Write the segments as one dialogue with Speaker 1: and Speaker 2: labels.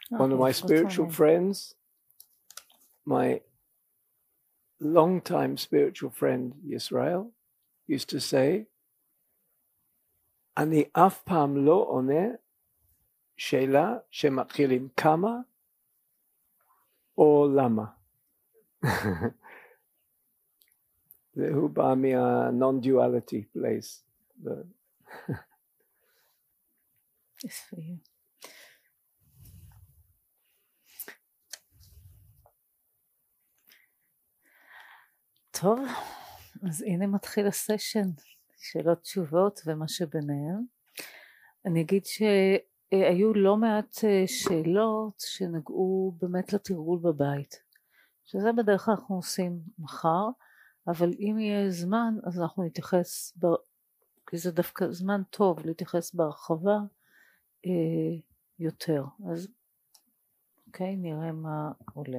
Speaker 1: One of my spiritual friends, my long-time spiritual friend Yisrael, used to say, אני אף פעם לא עונה שאלה שמתחילים כמה או למה. והוא בא מה-non-duality place.
Speaker 2: Yes, for you. טוב, אז הנה מתחיל הסשן, שאלות תשובות ומה שביניהם. אני אגיד שהיו לא מעט שאלות שנגעו באמת לתרגול בבית, שזה בדרך כלל אנחנו עושים מחר, אבל אם יהיה זמן אז אנחנו נתייחס, כי זה דווקא זמן טוב להתייחס בהרחבה יותר. אז אוקיי, נראה מה עולה.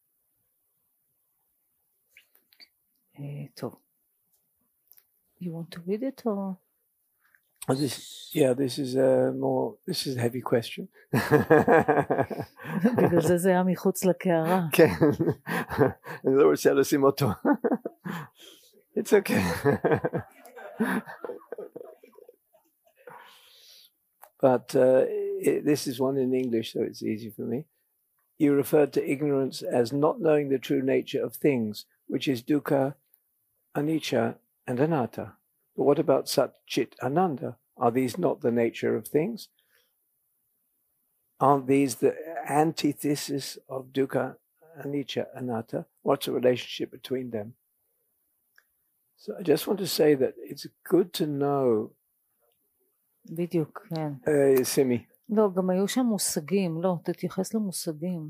Speaker 2: טוב. You want to read it or?
Speaker 1: This is a heavy question.
Speaker 2: בגלל זה היה מחוץ לקערה.
Speaker 1: כן, אני לא רוצה לשים אותו. It's okay. But this is one in English, so it's easy for me. You referred to ignorance as not knowing the true nature of things, which is dukkha, anicca, and anatta. But what about Sat Chit Ananda? Are these not the nature of things? Aren't these the antithesis of dukkha, anicca, anatta? What's the relationship between them? So I just want to say that it's good to know.
Speaker 2: בדיוק, כן.
Speaker 1: סימי.
Speaker 2: לא, גם היו שם מושגים, לא, תתייחס למושגים.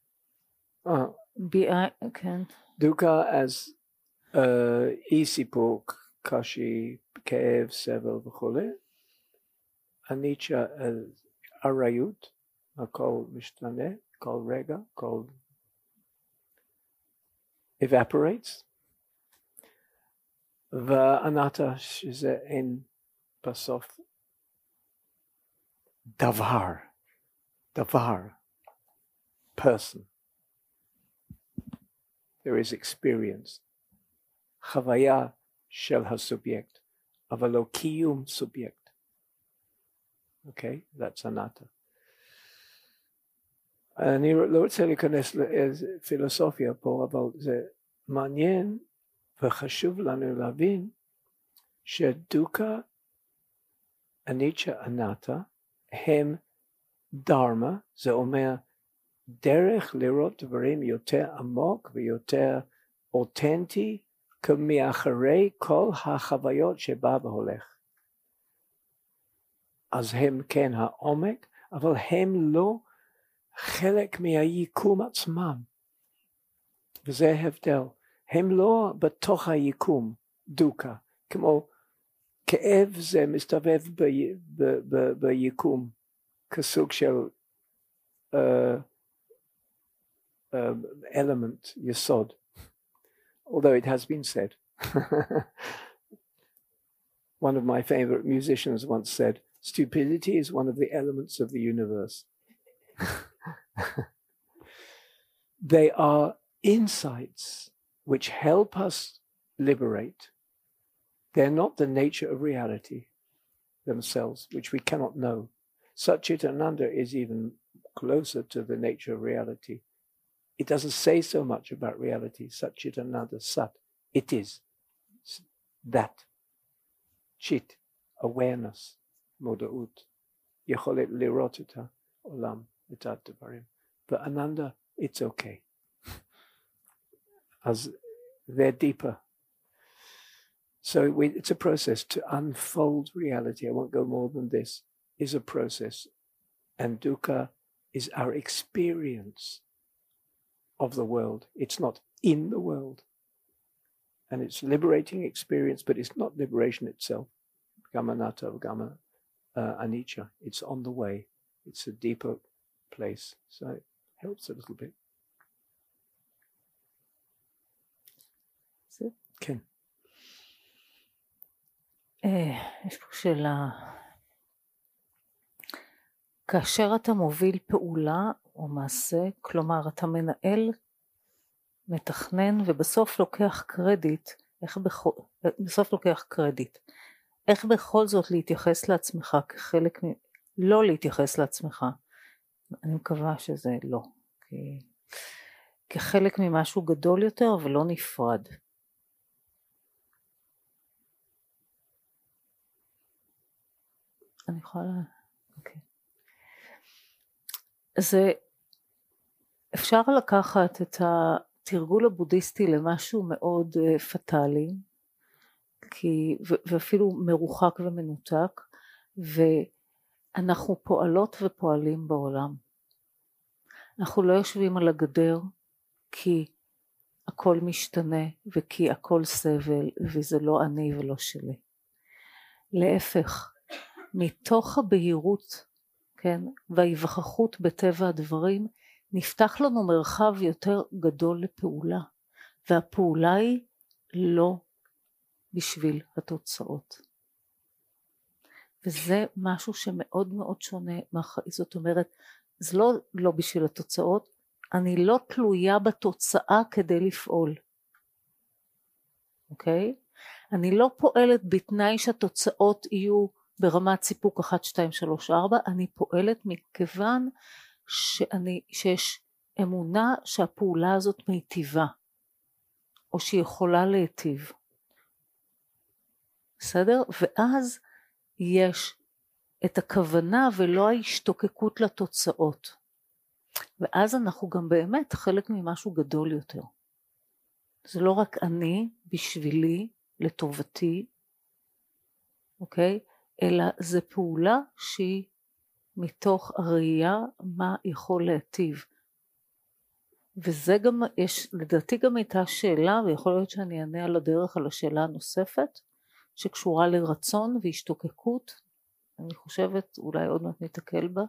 Speaker 2: כן.
Speaker 1: dukkha as אי סיפוק, קושי, כאב, סבל וכו'. אניצ'ה ארעיות, הכל משתנה, כל רגע, כל evaporates. ואנטה שזה אין בסוף דבר, person. There is experience. חוויה של הסובייקט, אבל לא קיום סובייקט. Okay, that's anatta. אני לא רוצה להיכנס לפילוסופיה פה, אבל זה מעניין וחשוב לנו להבין שדוקה, אניצ'ה, אנטה, הם דרמה, זה אומר דרך לראות דברים יותר עמוק ויותר אותנטי, כמאחרי כל החוויות שבא והולך. אז הם כן העומק, אבל הם לא חלק מהיקום עצמם. וזה הבדל. הם לא בתוך היקום, דוקה. כמו כאב זה מסתובב ביקום, כסוג של element, יסוד. Although it has been said. One of my favorite musicians once said, stupidity is one of the elements of the universe. They are insights which help us liberate. They're not the nature of reality themselves, which we cannot know. Satchitananda is even closer to the nature of reality. It doesn't say so much about reality. Satchitananda, Sat, it is that. Chit, awareness, moda'ut, יכולת לראות את העולם, את הדברים. But Ananda, it's okay. As they're deeper. So it's a process to unfold reality. I won't go more than this. Is a process. And dukkha is our experience of the world. It's not in the world. And it's liberating experience, but it's not liberation itself. Gamanatta, Gama, Anicca. It's on the way. It's a deeper place. So it helps a little bit. כן.
Speaker 2: יש פה שאלה. כאשר אתה מוביל פעולה, או מעשה, כלומר אתה מנהל, מתכנן ובסוף לוקח קרדיט, איך בכל זאת להתייחס לעצמך כחלק, לא להתייחס לעצמך, אני מקווה שזה לא, כחלק ממשהו גדול יותר ולא נפרד. אני יכולה, אוקיי. אז אפשר לקחת את התרגול הבודהיסטי למשהו מאוד פטלי, ואפילו מרוחק ומנותק, ואנחנו פועלות ופועלים בעולם. אנחנו לא יושבים על הגדר כי הכל משתנה וכי הכל סבל וזה לא אני ולא שלי. להפך, מתוך הבהירות, כן, וההיווכחות בטבע הדברים, נפתח לנו מרחב יותר גדול לפעולה, והפעולה היא לא בשביל התוצאות. וזה משהו שמאוד מאוד שונה מהחיים, זאת אומרת, זה לא בשביל התוצאות, אני לא תלויה בתוצאה כדי לפעול, אוקיי? אני לא פועלת בתנאי שהתוצאות יהיו ברמת סיפוק 1, 2, 3, 4, אני פועלת מכיוון שיש אמונה שהפעולה הזאת מיטיבה, או שהיא יכולה להיטיב. בסדר? ואז יש את הכוונה ולא ההשתוקקות לתוצאות. ואז אנחנו גם באמת חלק ממשהו גדול יותר. זה לא רק אני, בשבילי, לטובתי, אוקיי? אלא זה פעולה שהיא מתוך הראייה מה יכול להטיב. וזה גם, לדעתי גם הייתה שאלה, ויכול להיות שאני אענה על הדרך על השאלה הנוספת, שקשורה לרצון והשתוקקות, אני חושבת אולי עוד מעט נתקל בה,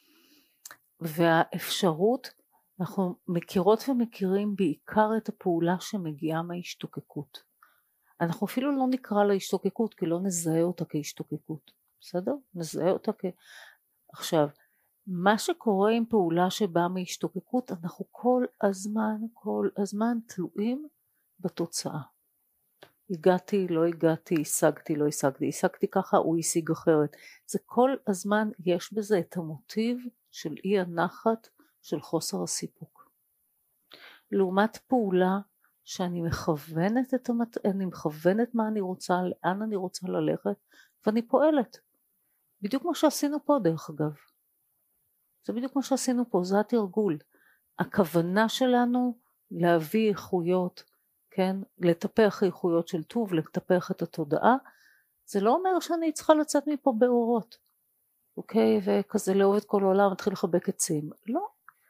Speaker 2: והאפשרות, אנחנו מכירות ומכירים בעיקר את הפעולה שמגיעה מההשתוקקות. אנחנו אפילו לא נקרא לה השתוקקות, כי לא נזהה אותה כהשתוקקות, בסדר? נזהה אותה עכשיו, מה שקורה עם פעולה שבאה מהשתוקקות, אנחנו כל הזמן תלויים בתוצאה. הגעתי, לא הגעתי, השגתי, לא השגתי, השגתי ככה, הוא השיג אחרת. זה כל הזמן יש בזה את המוטיב של אי הנחת, של חוסר הסיפוק. לעומת פעולה שאני מכוונת אני מכוונת מה אני רוצה, לאן אני רוצה ללכת, ואני פועלת. בדיוק כמו שעשינו פה דרך אגב. זה בדיוק כמו שעשינו פה, זה התרגול. הכוונה שלנו להביא איכויות, כן, לטפח איכויות של טוב, לטפח את התודעה, זה לא אומר שאני צריכה לצאת מפה באורות, אוקיי, וכזה לאהוב את כל העולם, מתחיל לחבק עצים, לא,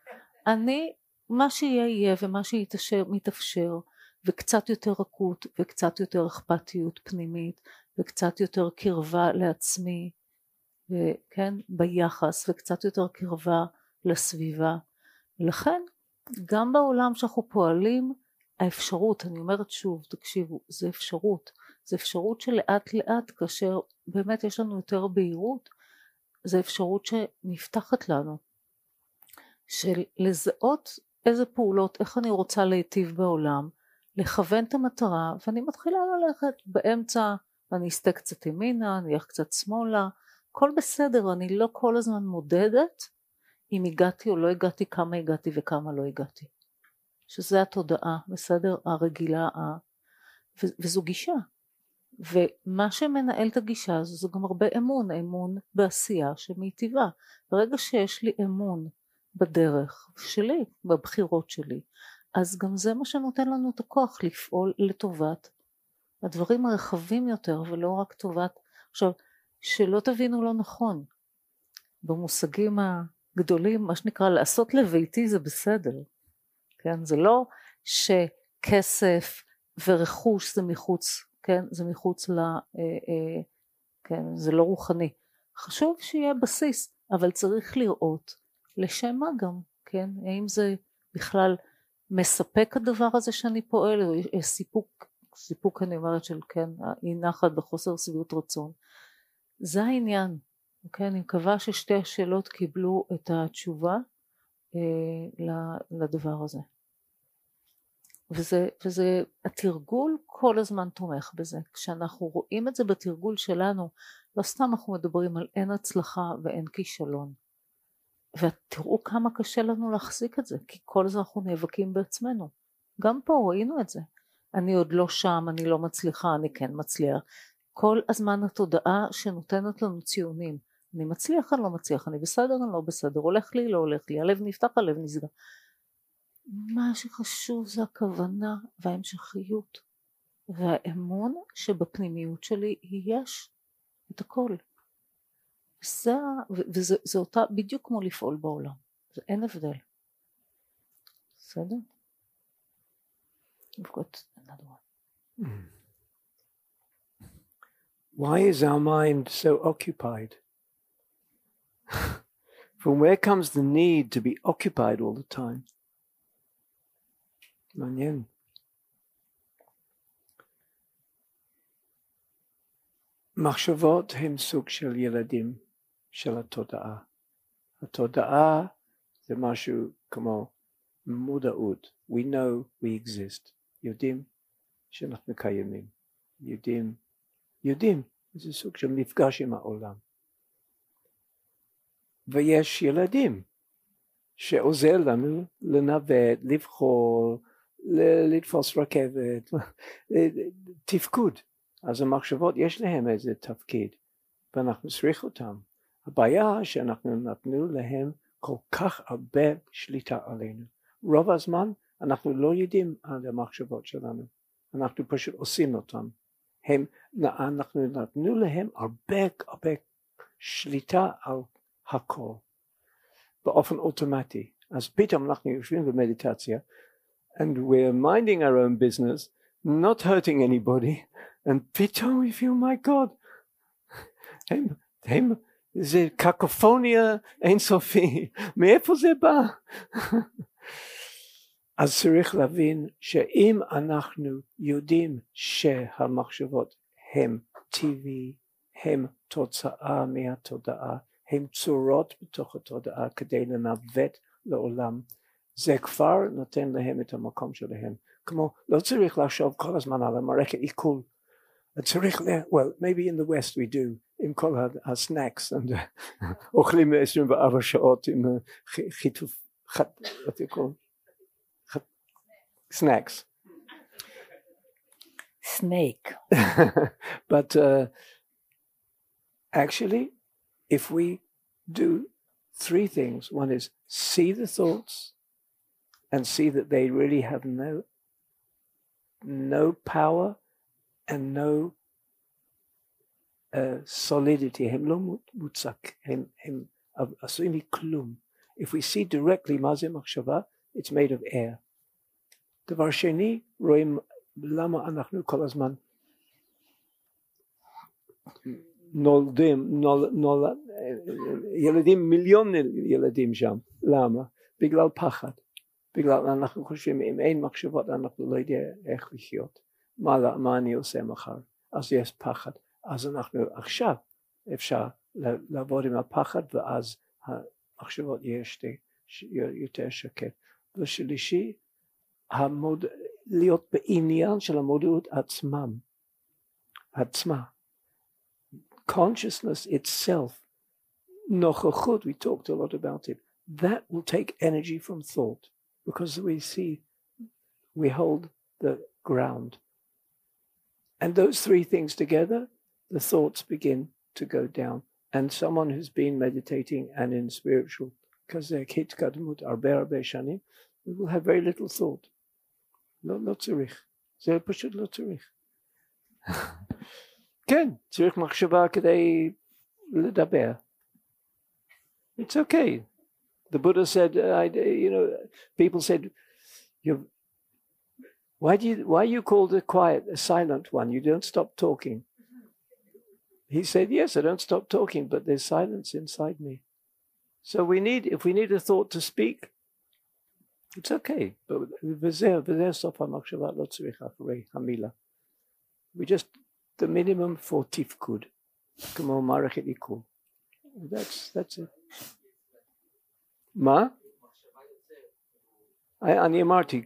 Speaker 2: מה שיהיה יהיה ומה שמתאפשר, וקצת יותר רכות, וקצת יותר אכפתיות פנימית, וקצת יותר קרבה לעצמי, וכן, ביחס, וקצת יותר קרבה לסביבה, ולכן, גם בעולם שאנחנו פועלים, האפשרות, אני אומרת שוב, תקשיבו, זה אפשרות שלאט לאט, כאשר באמת יש לנו יותר בהירות, זה אפשרות שנפתחת לנו, של לזהות איזה פעולות, איך אני רוצה להיטיב בעולם, לכוון את המטרה, ואני מתחילה ללכת באמצע, אני אסתה קצת ימינה, אני אלך קצת שמאלה, הכל בסדר, אני לא כל הזמן מודדת, אם הגעתי או לא הגעתי, כמה הגעתי וכמה לא הגעתי. שזה התודעה, בסדר, הרגילה, וזו גישה. ומה שמנהל את הגישה הזו, זה גם הרבה אמון בעשייה שמיטיבה. ברגע שיש לי אמון בדרך שלי, בבחירות שלי, אז גם זה מה שנותן לנו את הכוח לפעול לטובת הדברים הרחבים יותר, ולא רק טובת, עכשיו, שלא תבינו לא נכון, במושגים הגדולים, מה שנקרא לעשות לביתי זה בסדר, כן, זה לא שכסף ורכוש זה מחוץ, כן, זה מחוץ כן, זה לא רוחני, חשוב שיהיה בסיס, אבל צריך לראות לשם מה גם, כן, האם זה בכלל מספק הדבר הזה שאני פועל, או יש סיפוק אני אומרת של כן, אי נחת בחוסר שביעות רצון, זה העניין, אוקיי, אני מקווה ששתי השאלות קיבלו את התשובה, לדבר הזה. וזה התרגול כל הזמן תומך בזה. כשאנחנו רואים את זה בתרגול שלנו, לא סתם אנחנו מדברים על אין הצלחה ואין כישלון. ותראו כמה קשה לנו להחזיק את זה, כי כל הזמן אנחנו נאבקים בעצמנו. גם פה ראינו את זה. אני עוד לא שם, אני לא מצליחה, אני כן מצליח. כל הזמן התודעה שנותנת לנו ציונים. אני מצליח, אני לא מצליח, אני בסדר, אני לא בסדר, הולך לי, לא הולך לי, הלב נפתח, הלב נסגר. מה שחשוב זה הכוונה וההמשכיות והאמון שבפנימיות שלי יש את הכל. וזה אותה בדיוק כמו לפעול בעולם, זה אין הבדל. בסדר? We've got another one.
Speaker 1: Why is our mind so occupied? From where comes the need to be occupied all the time? מעניין. מחשבות הם סוג של ילדים של התודעה. התודעה זה משהו כמו מודעות. We know we exist. יודעים שאנחנו קיימים. יודעים. זה סוג של מפגש עם העולם. ויש ילדים שעוזר לנו לנווט, לבחור, לתפוס רכבת, תפקוד. אז המחשבות יש להם איזה תפקיד, ואנחנו צריך אותם. הבעיה שאנחנו נתנו להם כל כך הרבה שליטה עלינו. רוב הזמן אנחנו לא יודעים על המחשבות שלנו, אנחנו פשוט עושים אותם. אנחנו נתנו להם הרבה שליטה על הכל, באופן אוטומטי. אז פתאום אנחנו יושבים במדיטציה, and we're minding our own business, not hurting anybody, and פתאום we feel, my God, זה קקופוניה אינסופי, מאיפה זה בא? אז צריך להבין שאם אנחנו יודעים שהמחשבות הם טבעי, הם תוצאה מהתודעה, הם צורות בתוך התודעה כדי לנווט לעולם, זה כבר נותן להם את המקום שלהם. כמו לא צריך לחשוב כל הזמן על המערכת עיכול. צריך, well, maybe in the West we do, עם כל הסנאקס, אוכלים 24 שעות עם חיתוף, what do you call it? Snacks.
Speaker 2: Snake.
Speaker 1: But actually, if we do three things, one is see the thoughts and see that they really have no power and no solidity. הם לא מוצק, הם עשויים מכלום. If we see directly מה זה מחשבה, it's made of air. דבר שני, רואים למה אנחנו כל הזמן נולדים, ילדים, מיליון ילדים שם. למה? בגלל פחד. בגלל אנחנו חושבים, אם אין מחשבות, אנחנו לא יודעים איך לחיות. מה אני עושה מחר? אז יש פחד. אז אנחנו עכשיו אפשר לעבוד עם הפחד, ואז המחשבות יש יותר שקט. ושלישי, להיות בעניין של המודעות עצמה. Consciousness itself, נוכחות, we talked a lot about it, that will take energy from thought, because we hold the ground. And those three things together, the thoughts begin to go down. And someone who's been meditating and in spiritual, because they're kitgadmut הרבה שנים, we will have very little thought. לא צריך. זה פשוט לא צריך. כן, צריך מחשבה כדי לדבר. It's okay. The Buddha said, people said, why you call the quiet a silent one? You don't stop talking. He said, yes, I don't stop talking, but there's silence inside me. So if we need a thought to speak, it's okay. But וזה סוף המחשבה, לא צריך אחרי המילה. We just, the minimum for תפקוד, כמו מערכת עיכול. That's it. מה? אני אמרתי,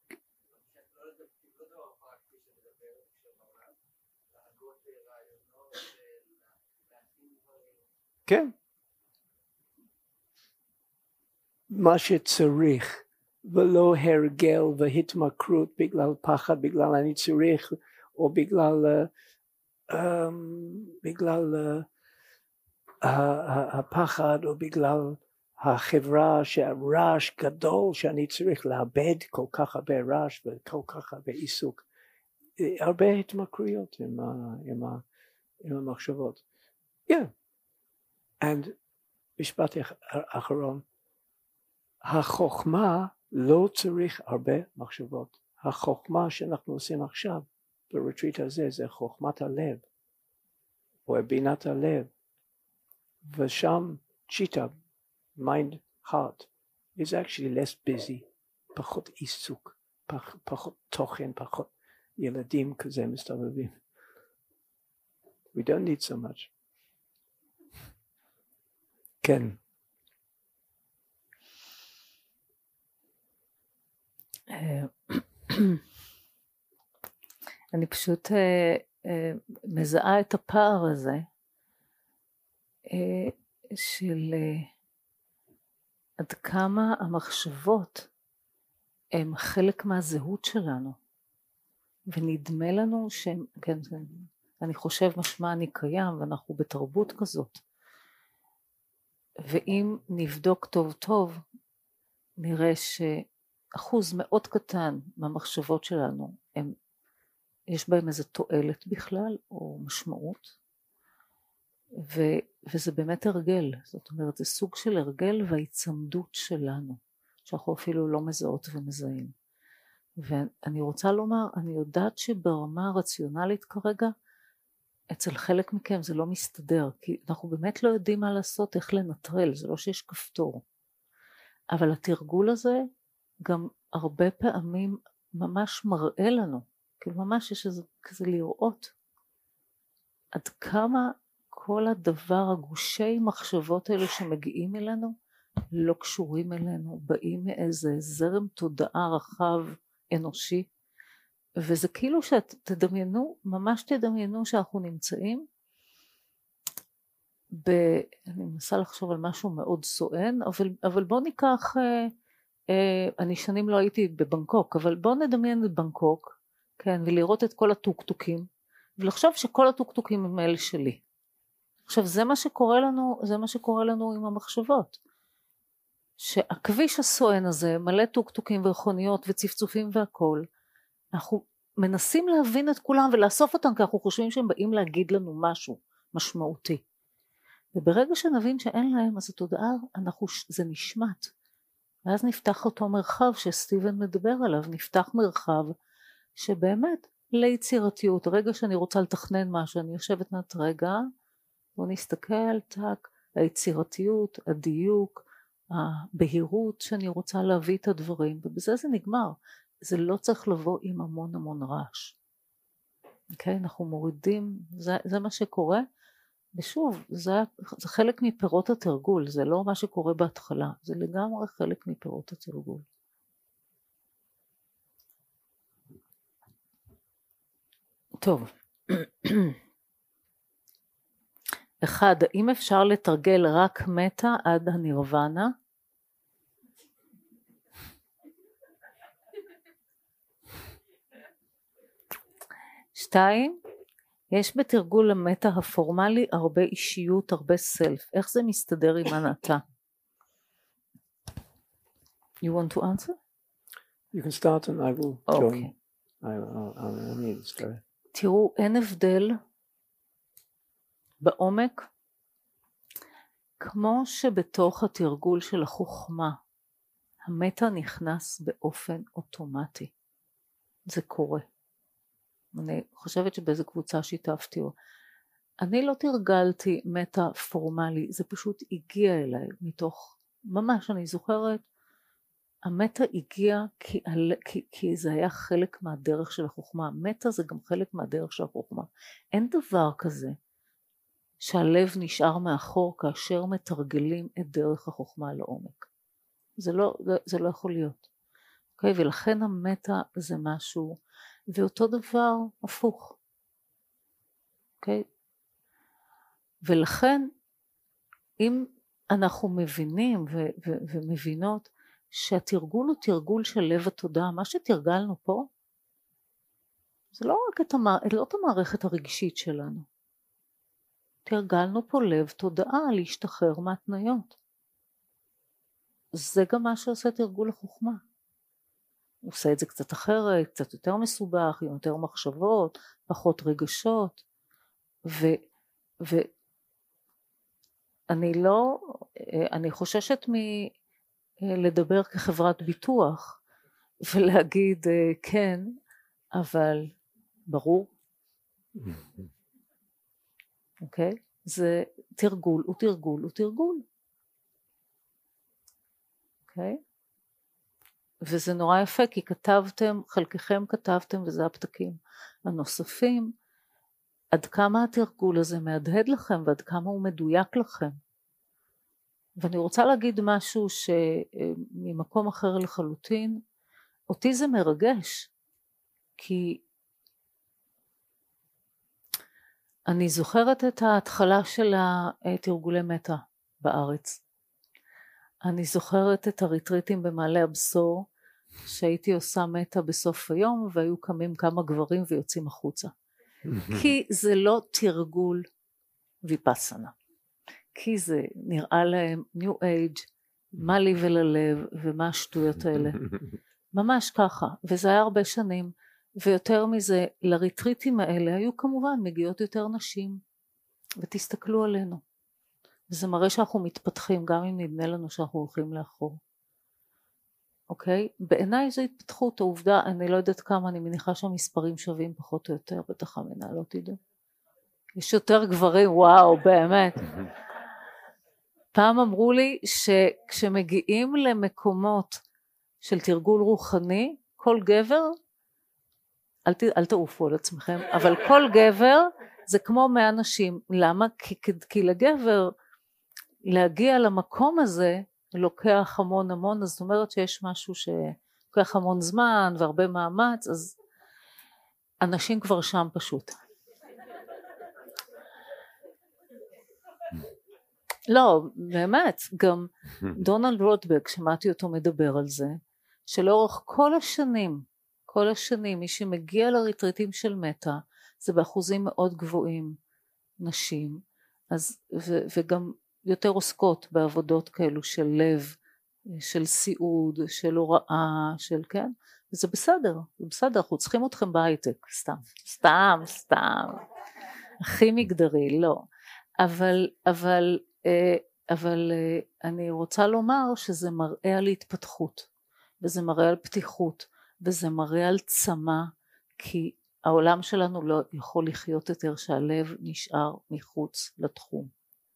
Speaker 1: כן, מה שצריך, ולא הרגל והתמכרות בגלל פחד, בגלל אני צריך, או בגלל הפחד, או בגלל החברה שהרעש גדול שאני צריך לאבד כל כך הרבה רעש וכל כך הרבה עיסוק. הרבה התמכרויות עם המחשבות. Yeah. And משפט אחרון, החוכמה לא צריך הרבה מחשבות. החוכמה שאנחנו עושים עכשיו בריטריט הזה זה חוכמת הלב, או בינת הלב, ושם צ'יטה, mind, heart, is actually less busy, פחות עיסוק, פחות תוכן, פחות ילדים כזה מסתובבים. We don't need so much. כן.
Speaker 2: אני פשוט מזהה את הפער הזה של עד כמה המחשבות הם חלק מהזהות שלנו, ונדמה לנו שהם, כן, אני חושב משמע אני קיים, ואנחנו בתרבות כזאת, ואם נבדוק טוב טוב נראה שאחוז מאוד קטן מהמחשבות שלנו יש בהם איזו תועלת בכלל או משמעות, וזה באמת הרגל, זאת אומרת זה סוג של הרגל וההיצמדות שלנו שאנחנו אפילו לא מזהות ומזהים. ואני רוצה לומר, אני יודעת שברמה הרציונלית כרגע אצל חלק מכם זה לא מסתדר, כי אנחנו באמת לא יודעים מה לעשות, איך לנטרל, זה לא שיש כפתור, אבל התרגול הזה גם הרבה פעמים ממש מראה לנו, כאילו ממש יש איזה כזה לראות עד כמה כל הדבר, הגושי מחשבות האלה שמגיעים אלינו לא קשורים אלינו, באים מאיזה זרם תודעה רחב אנושי, וזה כאילו שתדמיינו, ממש תדמיינו שאנחנו נמצאים אני מנסה לחשוב על משהו מאוד סואן, אבל בוא ניקח, אני שנים לא הייתי בבנקוק, אבל בוא נדמיין את בנקוק, כן, ולראות את כל הטוקטוקים, ולחשוב שכל הטוקטוקים הם אלה שלי. עכשיו זה מה שקורה לנו עם המחשבות, שהכביש הסואן הזה מלא טוקטוקים ורחוניות וצפצופים והכל, אנחנו מנסים להבין את כולם ולאסוף אותם, כי אנחנו חושבים שהם באים להגיד לנו משהו משמעותי, וברגע שנבין שאין להם, אז התודעה, זה נשמט, ואז נפתח אותו מרחב שסטיבן מדבר עליו, נפתח מרחב שבאמת ליצירתיות, הרגע שאני רוצה לתכנן משהו, אני יושבת נת רגע, בוא נסתכל, טק, היצירתיות, הדיוק, הבהירות שאני רוצה להביא את הדברים, ובזה זה נגמר, זה לא צריך לבוא עם המון המון רעש. אוקיי, אנחנו מורידים, זה מה שקורה, ושוב, זה חלק מפירות התרגול, זה לא מה שקורה בהתחלה, זה לגמרי חלק מפירות התרגול. טוב. אחד, האם אפשר לתרגל רק מטה עד הנירוונה? שתיים, יש בתרגול המטה הפורמלי הרבה אישיות, הרבה סלף. איך זה מסתדר עם הנעתה? You want to answer?
Speaker 1: You can start and I will join. I need to start.
Speaker 2: תראו, אין הבדל בעומק, כמו שבתוך התרגול של החוכמה, המטה נכנס באופן אוטומטי. זה קורה. אני חושבת שבאיזה קבוצה שיתפתי, אני לא תרגלתי מטה פורמלי, זה פשוט הגיע אליי מתוך, ממש אני זוכרת, המטה הגיע כי זה היה חלק מהדרך של החוכמה, מטה זה גם חלק מהדרך של החוכמה, אין דבר כזה שהלב נשאר מאחור כאשר מתרגלים את דרך החוכמה לעומק, זה לא יכול להיות. אוקיי? ולכן המטה זה משהו, ואותו דבר הפוך, אוקיי? ולכן אם אנחנו מבינים ומבינות שהתרגול הוא תרגול של לב התודעה, מה שתרגלנו פה זה לא רק את המערכת הרגשית שלנו, תרגלנו פה לב תודעה להשתחרר מהתניות. זה גם מה שעושה תרגול החוכמה. הוא עושה את זה קצת אחרת, קצת יותר מסובך, עם יותר מחשבות, פחות רגשות, אני חוששת מלדבר כחברת ביטוח, ולהגיד כן, אבל ברור. אוקיי? זה תרגול, הוא תרגול, הוא תרגול. אוקיי? וזה נורא יפה, כי כתבתם, חלקכם כתבתם, וזה הפתקים הנוספים, עד כמה התרגול הזה מהדהד לכם, ועד כמה הוא מדויק לכם. ואני רוצה להגיד משהו שממקום אחר לחלוטין, אותי זה מרגש, כי אני זוכרת את ההתחלה של התרגולי מטה בארץ. אני זוכרת את הריטריטים במעלה הבשור, שהייתי עושה מטה בסוף היום, והיו קמים כמה גברים ויוצאים החוצה. כי זה לא תרגול ויפאסנה. כי זה נראה להם ניו אייג', מה לי וללב, ומה השטויות האלה. ממש ככה, וזה היה הרבה שנים, ויותר מזה, לריטריטים האלה היו כמובן מגיעות יותר נשים, ותסתכלו עלינו. וזה מראה שאנחנו מתפתחים, גם אם נדמה לנו שאנחנו הולכים לאחור. אוקיי? בעיניי זו התפתחות, העובדה, אני לא יודעת כמה, אני מניחה שהמספרים שווים פחות או יותר, בטח המנהלות ידעו. יש יותר גברים, וואו, באמת. פעם אמרו לי שכשמגיעים למקומות של תרגול רוחני, כל גבר, אל תעופו על עצמכם, אבל כל גבר זה כמו 100 נשים. למה? כי לגבר להגיע למקום הזה לוקח המון, אז זאת אומרת שיש משהו שלוקח המון זמן והרבה מאמץ, אז אנשים כבר שם פשוט. לא, באמת, גם דונלד רוטברג, שמעתי אותו מדבר על זה, שלאורך כל השנים, מי שמגיע לריטריטים של מטה, זה באחוזים מאוד גבוהים, נשים, וגם יותר עוסקות בעבודות כאלו של לב, של סיעוד, של הוראה, של כן, וזה בסדר, אנחנו צריכים אתכם בהייטק, סתם, הכי מגדרי, לא, אבל אני רוצה לומר שזה מראה על התפתחות, וזה מראה על פתיחות, וזה מראה על צמא, כי העולם שלנו לא יכול לחיות יותר שהלב נשאר מחוץ לתחום,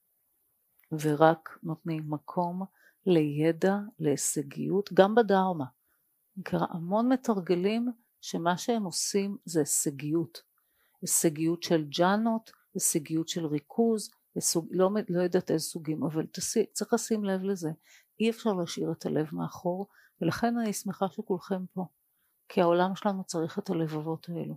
Speaker 2: ורק נותנים מקום לידע, להישגיות, גם בדרמה. נקרא המון מתרגלים שמה שהם עושים זה הישגיות של ג'אנות, הישגיות של ריכוז, לא יודעת איזה סוגים, אבל צריך לשים לב לזה, אי אפשר להשאיר את הלב מאחור, ולכן אני שמחה שכולכם פה, כי העולם שלנו צריך את הלבבות האלו.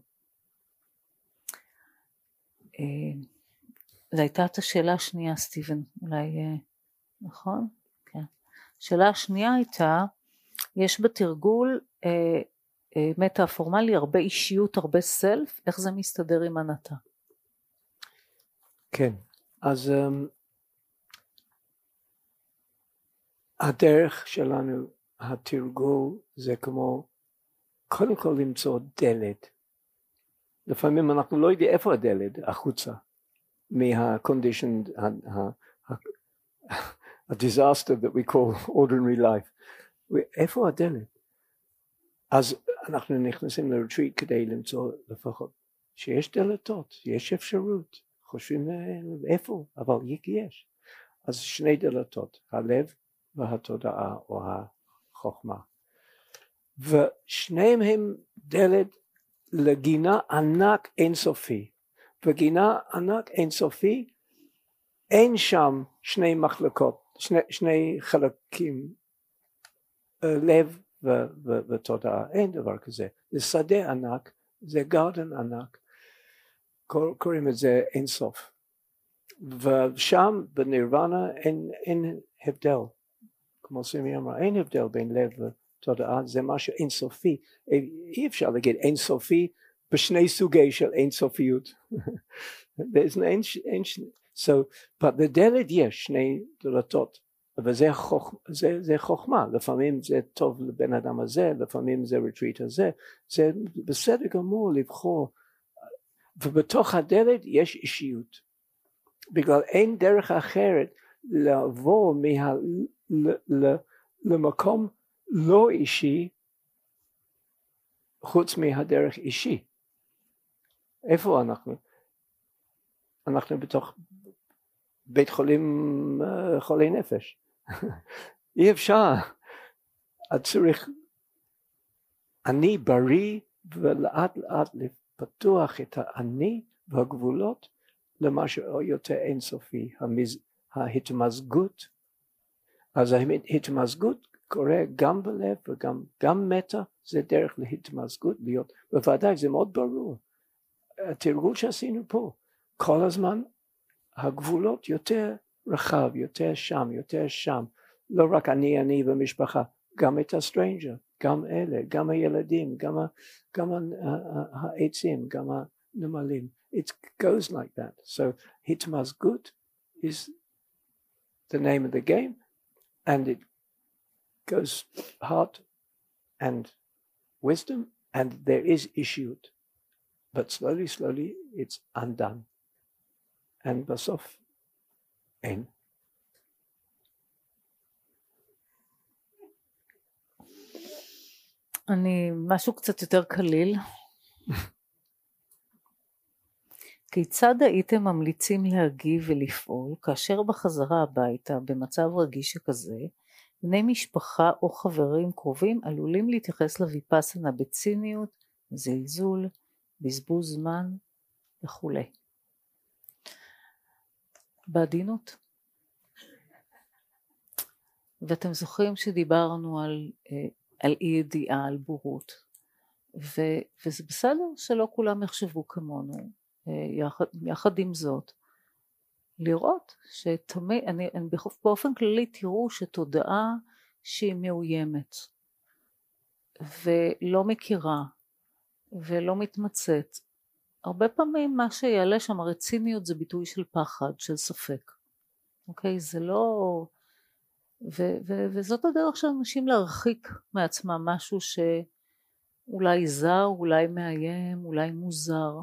Speaker 2: זו הייתה את השאלה השנייה, סטיבן, אולי נכון? כן. השאלה השנייה הייתה, יש בתרגול מטה הפורמלי הרבה אישיות, הרבה סלף, איך זה מסתדר עם הנתה?
Speaker 1: כן, אז הדרך שלנו, התרגול, זה כמו קודם כל למצוא דלת. לפעמים אנחנו לא יודעים איפה הדלת, החוצה, מה-condition, ה-disaster that we call ordinary life. איפה הדלת? אז אנחנו נכנסים לרטריט כדי למצוא לפחות שיש דלתות, יש אפשרות, חושבים איפה, אבל יש. אז שני דלתות, הלב והתודעה או החוכמה. ושניהם הם דלת לגינה ענק אינסופי. וגינה ענק אינסופי, אין שם שני מחלקות, שני חלקים, לב ותודעה, אין דבר כזה. זה שדה ענק, זה גרדן ענק, קוראים את זה אין סוף. ושם בנירוונה אין הבדל, כמו סימי אמרה, אין הבדל בין לב ותודעה, זה משהו אינסופי. אי אפשר להגיד אינסופי בשני סוגי של אינסופיות. So, בדלת יש שני דלתות, וזה חוכמה, לפעמים זה טוב לבן אדם הזה, לפעמים זה רטריט הזה, זה בסדר גמור לבחור, ובתוך הדלת יש אישיות, בגלל אין דרך אחרת לעבור למקום לא אישי, חוץ מהדרך אישי. איפה אנחנו? אנחנו בתוך בית חולים חולי נפש. אי אפשר. את צריך, אני בריא ולאט לאט לפתוח את האני והגבולות למשהו יותר אינסופי, ההתמזגות. אז ההתמזגות קורה גם בלב וגם מטה, זה דרך להתמזגות להיות, בוודאי זה מאוד ברור. התרגול שעשינו פה, כל הזמן הגבולות יותר רחב, יותר שם, לא רק אני ומשפחה, גם את הסטרנג'ר, גם אלה, גם הילדים, גם העצים, גם הנמלים. It goes like that. So התמזגות is the name of the game, and it goes heart and wisdom, and there is issue. But slowly it's undone. And בסוף אין.
Speaker 2: אני משהו קצת יותר קליל. כיצד הייתם ממליצים להגיב ולפעול כאשר בחזרה הביתה במצב רגיש שכזה, בני משפחה או חברים קרובים עלולים להתייחס לויפאסנה בציניות, זלזול, בזבוז זמן וכו'. בעדינות. ואתם זוכרים שדיברנו על אי ידיעה, על בורות, וזה בסדר שלא כולם יחשבו כמונו, יחד עם זאת, לראות שתמיד, באופן כללי תראו שתודעה שהיא מאוימת, ולא מכירה, ולא מתמצאת, הרבה פעמים מה שיעלה שם, הרי ציניות זה ביטוי של פחד, של ספק, אוקיי? זה לא, וזאת הדרך של אנשים להרחיק מעצמם משהו שאולי זר, אולי מאיים, אולי מוזר,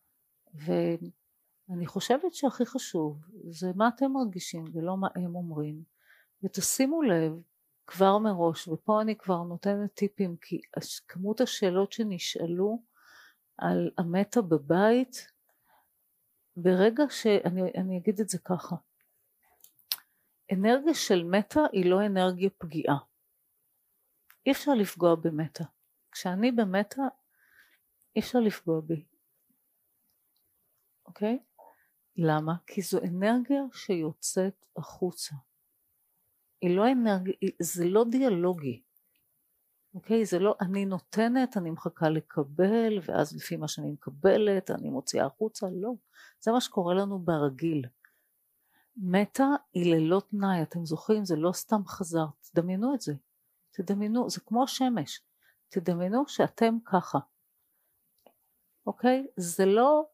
Speaker 2: ואני חושבת שהכי חשוב זה מה אתם מרגישים ולא מה הם אומרים, ותשימו לב כבר מראש, ופה אני כבר נותנת טיפים, כי כמות השאלות שנשאלו על המטה בבית, ברגע שאני אגיד את זה ככה, אנרגיה של מטה היא לא אנרגיה פגיעה, אי אפשר לפגוע במטה, כשאני במטה אי אפשר לפגוע בי, אוקיי? למה? כי זו אנרגיה שיוצאת החוצה, היא לא אנרגיה, זה לא דיאלוגי, אוקיי? זה לא אני נותנת, אני מחכה לקבל, ואז לפי מה שאני מקבלת אני מוציאה החוצה, לא, זה מה שקורה לנו ברגיל. מטה היא ללא תנאי, אתם זוכרים, זה לא סתם חזר, תדמיינו את זה, תדמיינו, זה כמו השמש, תדמיינו שאתם ככה, אוקיי? זה לא,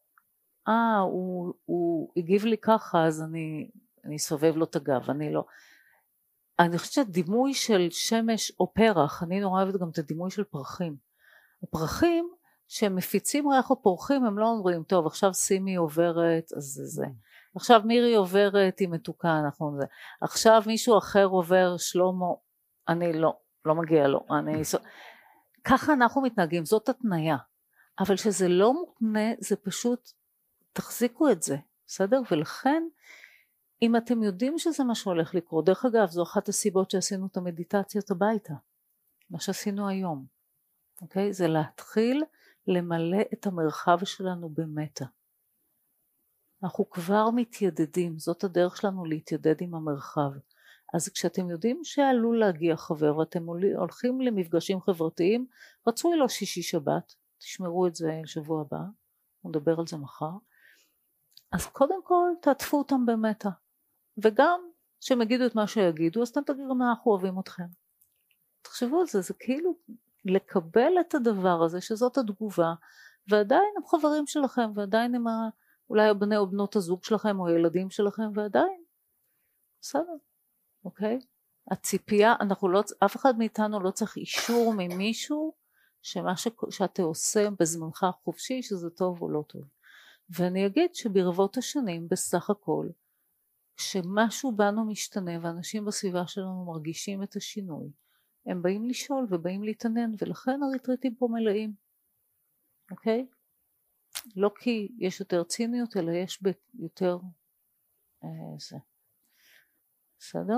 Speaker 2: הוא הגיב לי ככה, אז אני סובב לו את הגב, אני לא, אני חושבת שהדימוי של שמש או פרח, אני נורא אוהבת גם את הדימוי של פרחים, הפרחים שהם מפיצים ריח או פורחים, הם לא אומרים, טוב עכשיו סימי עוברת, אז זה, עכשיו מירי עוברת, היא מתוקה, אנחנו זה, עכשיו מישהו אחר עובר, שלמה, אני לא מגיע לו, ככה אנחנו מתנהגים, זאת התניה, אבל שזה לא מותנה, זה פשוט, תחזיקו את זה, בסדר? ולכן, אם אתם יודעים שזה מה שהולך לקרות, דרך אגב, זו אחת הסיבות שעשינו את המדיטציות הביתה, מה שעשינו היום, אוקיי? זה להתחיל למלא את המרחב שלנו במטה. אנחנו כבר מתיידדים, זאת הדרך שלנו להתיידד עם המרחב. אז כשאתם יודעים שעלול להגיע חבר ואתם הולכים למפגשים חברתיים, רצוי לו שישי שבת, תשמרו את זה לשבוע הבא, נדבר על זה מחר, אז קודם כל תעטפו אותם במטה, וגם כשהם יגידו את מה שיגידו, אז אתם תגידו מה אנחנו אוהבים אתכם. תחשבו על זה, זה כאילו לקבל את הדבר הזה שזאת התגובה, ועדיין הם חברים שלכם, ועדיין הם אולי הבני או בנות הזוג שלכם או הילדים שלכם, ועדיין, בסדר, אוקיי? הציפייה, אף אחד מאיתנו לא צריך אישור ממישהו, שמה שאתה עושה בזמנך החופשי, שזה טוב או לא טוב. ואני אגיד שברבות השנים, בסך הכל, כשמשהו בנו משתנה, ואנשים בסביבה שלנו מרגישים את השינוי, הם באים לשאול ובאים להתעניין, ולכן הריטריטים פה מלאים, אוקיי? לא כי יש יותר ציניות, אלא יש יותר זה. בסדר?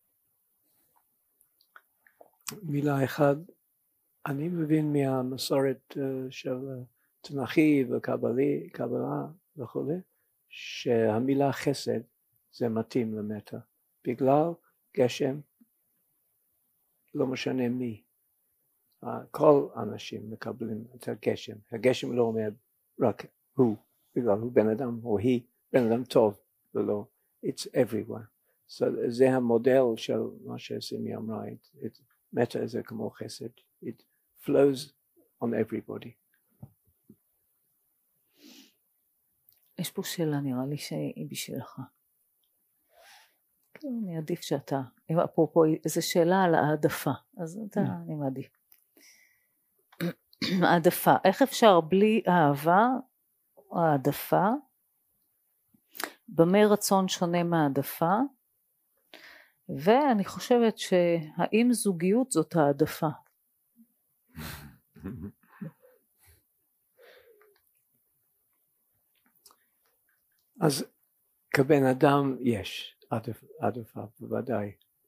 Speaker 1: מילה אחד, אני מבין מהמסורת של תנ"כי וקבלה וכו', שהמילה חסד זה מתאים למטה, בגלל גשם, לא משנה מי, כל האנשים מקבלים את הגשם, הגשם לא אומר רק הוא, בגלל הוא בן אדם, או היא בן אדם טוב, ולא, it's everywhere. So, זה המודל של מה שסימי אמרה, מטה זה כמו חסד, it flows on everybody.
Speaker 2: יש פה שאלה, נראה לי שהיא בשבילך. כאילו אני עדיף שאתה, אם אפרופו איזו שאלה על העדפה, אז אני מעדיף. העדפה, איך אפשר בלי אהבה או העדפה, במה רצון שונה מהעדפה, ואני חושבת שהאם זוגיות זאת העדפה.
Speaker 1: אז כבן אדם יש העדפה בוודאי.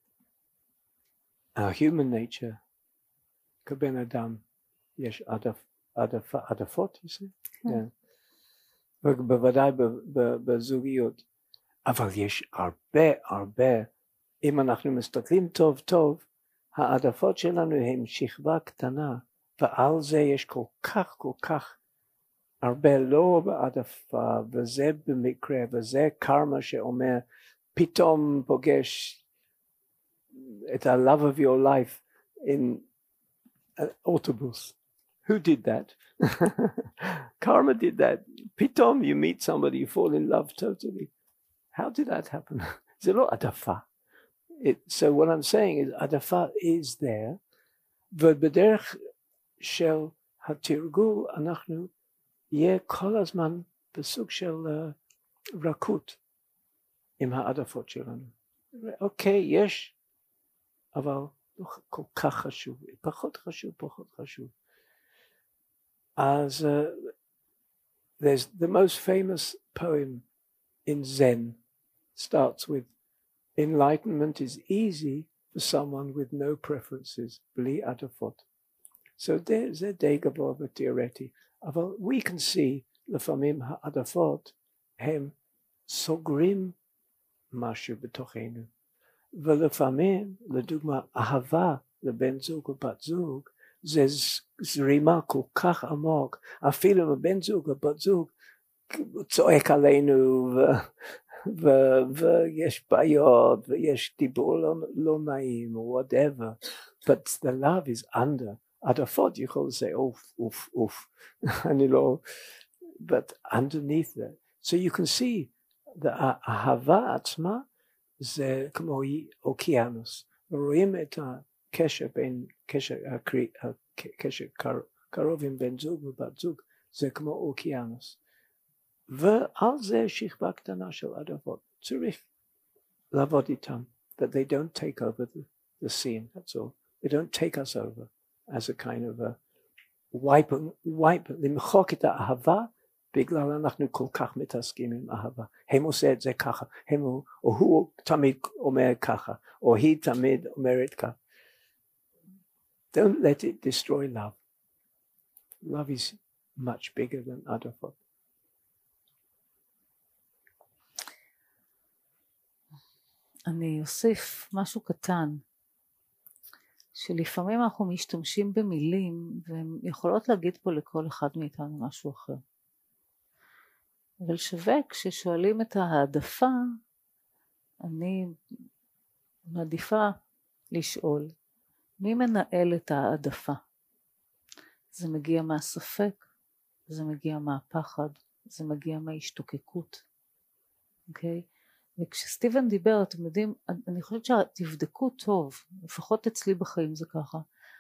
Speaker 1: ה-human nature, כבן אדם יש העדפות, כן. ובוודאי בזוגיות, אבל יש הרבה, אם אנחנו מסתכלים טוב טוב, העדפות שלנו הן שכבה קטנה, ועל זה יש כל כך הרבה לא בעדפה, וזה במקרה, וזה קרמה שאומר, פתאום פוגש את ה-love of your life in an autobus. Who did that? Karma did that. פתאום you meet somebody, you fall in love totally. How did that happen? זה לא עדפה. So what I'm saying is, עדפה is there, ובדרך של התרגול אנחנו יהיה כל הזמן בסוג של רכות עם העדפות שלנו. אוקיי, יש, אבל לא כל כך חשוב, פחות חשוב. As there's the most famous poem in Zen starts with, enlightenment is easy for someone with no preferences, bli adafot. So there's a די גבוה ותיאורטי, אבל we can see לפעמים העדפות הם סוגרים משהו בתוכנו, ולפעמים, לדוגמה, אהבה לבן זוג או בת זוג, זה זרימה כל כך עמוק, אפילו הבן זוג או בת זוג צועק עלינו, ויש בעיות, ויש דיבור לא נעים, או whatever, but the love is under. עדפות יכול say, oof, אני לא, but underneath that, so you can see, האהבה עצמה, זה כמו אוקיינוס, ורואים את הקשר בין, קשר קרוב עם בן זוג ובת זוג, זה כמו אוקיינוס, ועל זה שכבה קטנה של עדפות, צריך לעבוד איתם, that they don't take over the scene, that's all, they don't take us over, as a kind of a wipe, למחוק את האהבה, בגלל אנחנו כל כך מתעסקים עם אהבה, הם עושה את זה ככה, או הוא תמיד אומר ככה, או היא תמיד אומרת ככה. Don't let it destroy love. Love is much bigger than העדפות.
Speaker 2: אני אוסיף משהו קטן, שלפעמים אנחנו משתמשים במילים והן יכולות להגיד פה לכל אחד מאיתנו משהו אחר. אבל שווה כששואלים את העדפה, אני מעדיפה לשאול, מי מנהל את העדפה? זה מגיע מהספק, זה מגיע מהפחד, זה מגיע מההשתוקקות, אוקיי? וכשסטיבן דיבר, אתם יודעים, אני חושבת שתבדקו טוב, לפחות אצלי בחיים זה ככה,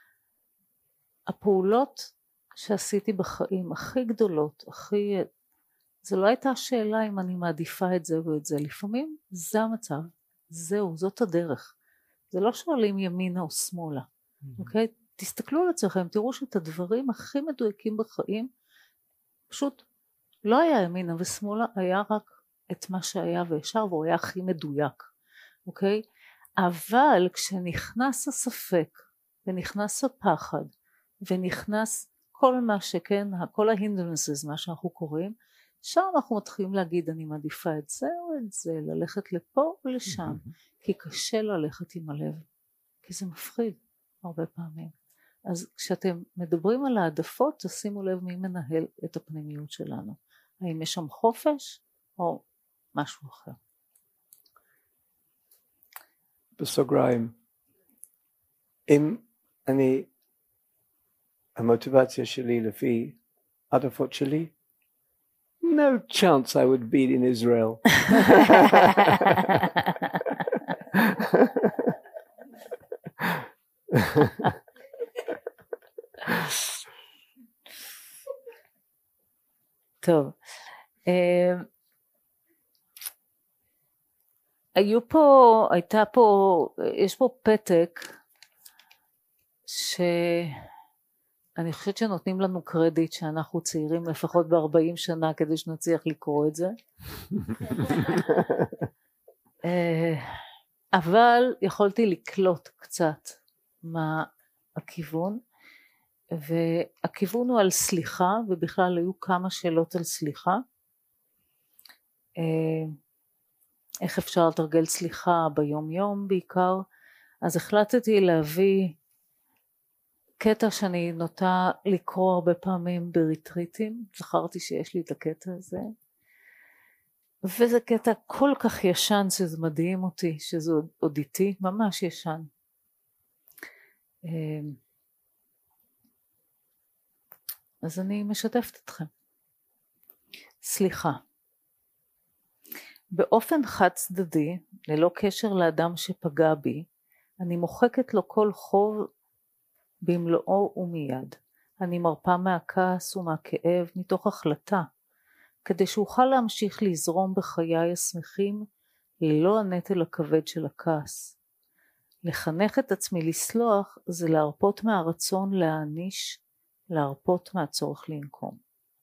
Speaker 2: הפעולות שעשיתי בחיים הכי גדולות, זה לא הייתה השאלה אם אני מעדיפה את זה או את זה, לפעמים זה המצב, זהו, זאת הדרך, זה לא שואלים ימינה או שמאלה, אוקיי? תסתכלו על עצמכם, תראו שאת הדברים הכי מדויקים בחיים, פשוט לא היה ימינה ושמאלה, היה רק את מה שהיה וישר, והוא היה הכי מדויק, אוקיי? אבל כשנכנס הספק, ונכנס הפחד, ונכנס כל מה שכן, כל ההינדרנסס, מה שאנחנו קוראים, שם אנחנו מתחילים להגיד, אני מעדיפה את זה או את זה, ללכת לפה או לשם, כי קשה ללכת עם הלב, כי זה מפחיד הרבה פעמים. אז כשאתם מדברים על העדפות, תשימו לב מי מנהל את הפנימיות שלנו. האם יש שם חופש או משהו אחר.
Speaker 1: בסוגריים, אם המוטיבציה שלי לפי העדפות שלי, no chance I would be in Israel.
Speaker 2: טוב, יש פה פתק שאני חושבת שנותנים לנו קרדיט שאנחנו צעירים לפחות ב-40 שנה כדי שנצליח לקרוא את זה. אבל יכולתי לקלוט קצת מה הכיוון, והכיוון הוא על סליחה, ובכלל היו כמה שאלות על סליחה. איך אפשר לתרגל סליחה ביום יום בעיקר, אז החלטתי להביא קטע שאני נוטה לקרוא הרבה פעמים בריטריטים, זכרתי שיש לי את הקטע הזה, וזה קטע כל כך ישן שזה מדהים אותי, שזה עוד איתי, ממש ישן. אז אני משתפת אתכם. סליחה. באופן חד צדדי, ללא קשר לאדם שפגע בי, אני מוחקת לו כל חוב במלואו ומיד. אני מרפה מהכעס ומהכאב מתוך החלטה, כדי שאוכל להמשיך לזרום בחיי השמחים ללא הנטל הכבד של הכעס. לחנך את עצמי לסלוח זה להרפות מהרצון להעניש, להרפות מהצורך לנקום.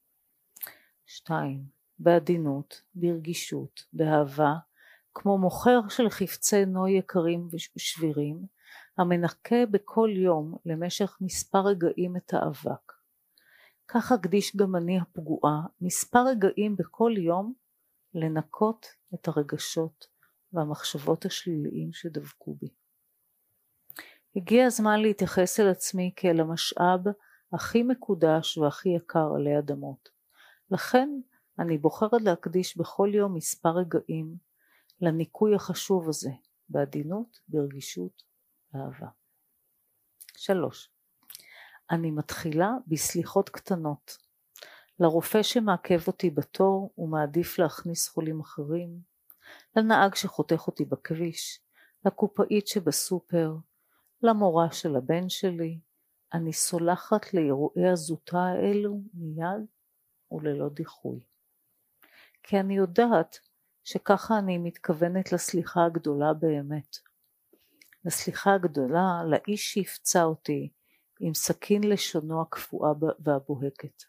Speaker 2: 2. בעדינות, ברגישות, באהבה, כמו מוכר של חפצי נוי יקרים ושבירים, המנקה בכל יום למשך מספר רגעים את האבק. כך אקדיש גם אני הפגועה מספר רגעים בכל יום לנקות את הרגשות והמחשבות השליליים שדבקו בי. הגיע הזמן להתייחס אל עצמי כאל המשאב הכי מקודש והכי יקר עלי אדמות. לכן אני בוחרת להקדיש בכל יום מספר רגעים לניקוי החשוב הזה, בעדינות, ברגישות, באהבה. 3. אני מתחילה בסליחות קטנות, לרופא שמעכב אותי בתור ומעדיף להכניס חולים אחרים, לנהג שחותך אותי בכביש, לקופאית שבסופר, למורה של הבן שלי. אני סולחת לאירועי הזוטה האלו מיד וללא דיחוי. כי אני יודעת שככה אני מתכוונת לסליחה הגדולה באמת. לסליחה הגדולה, לאיש שיפצע אותי עם סכין לשונו הקפואה והבוהקת.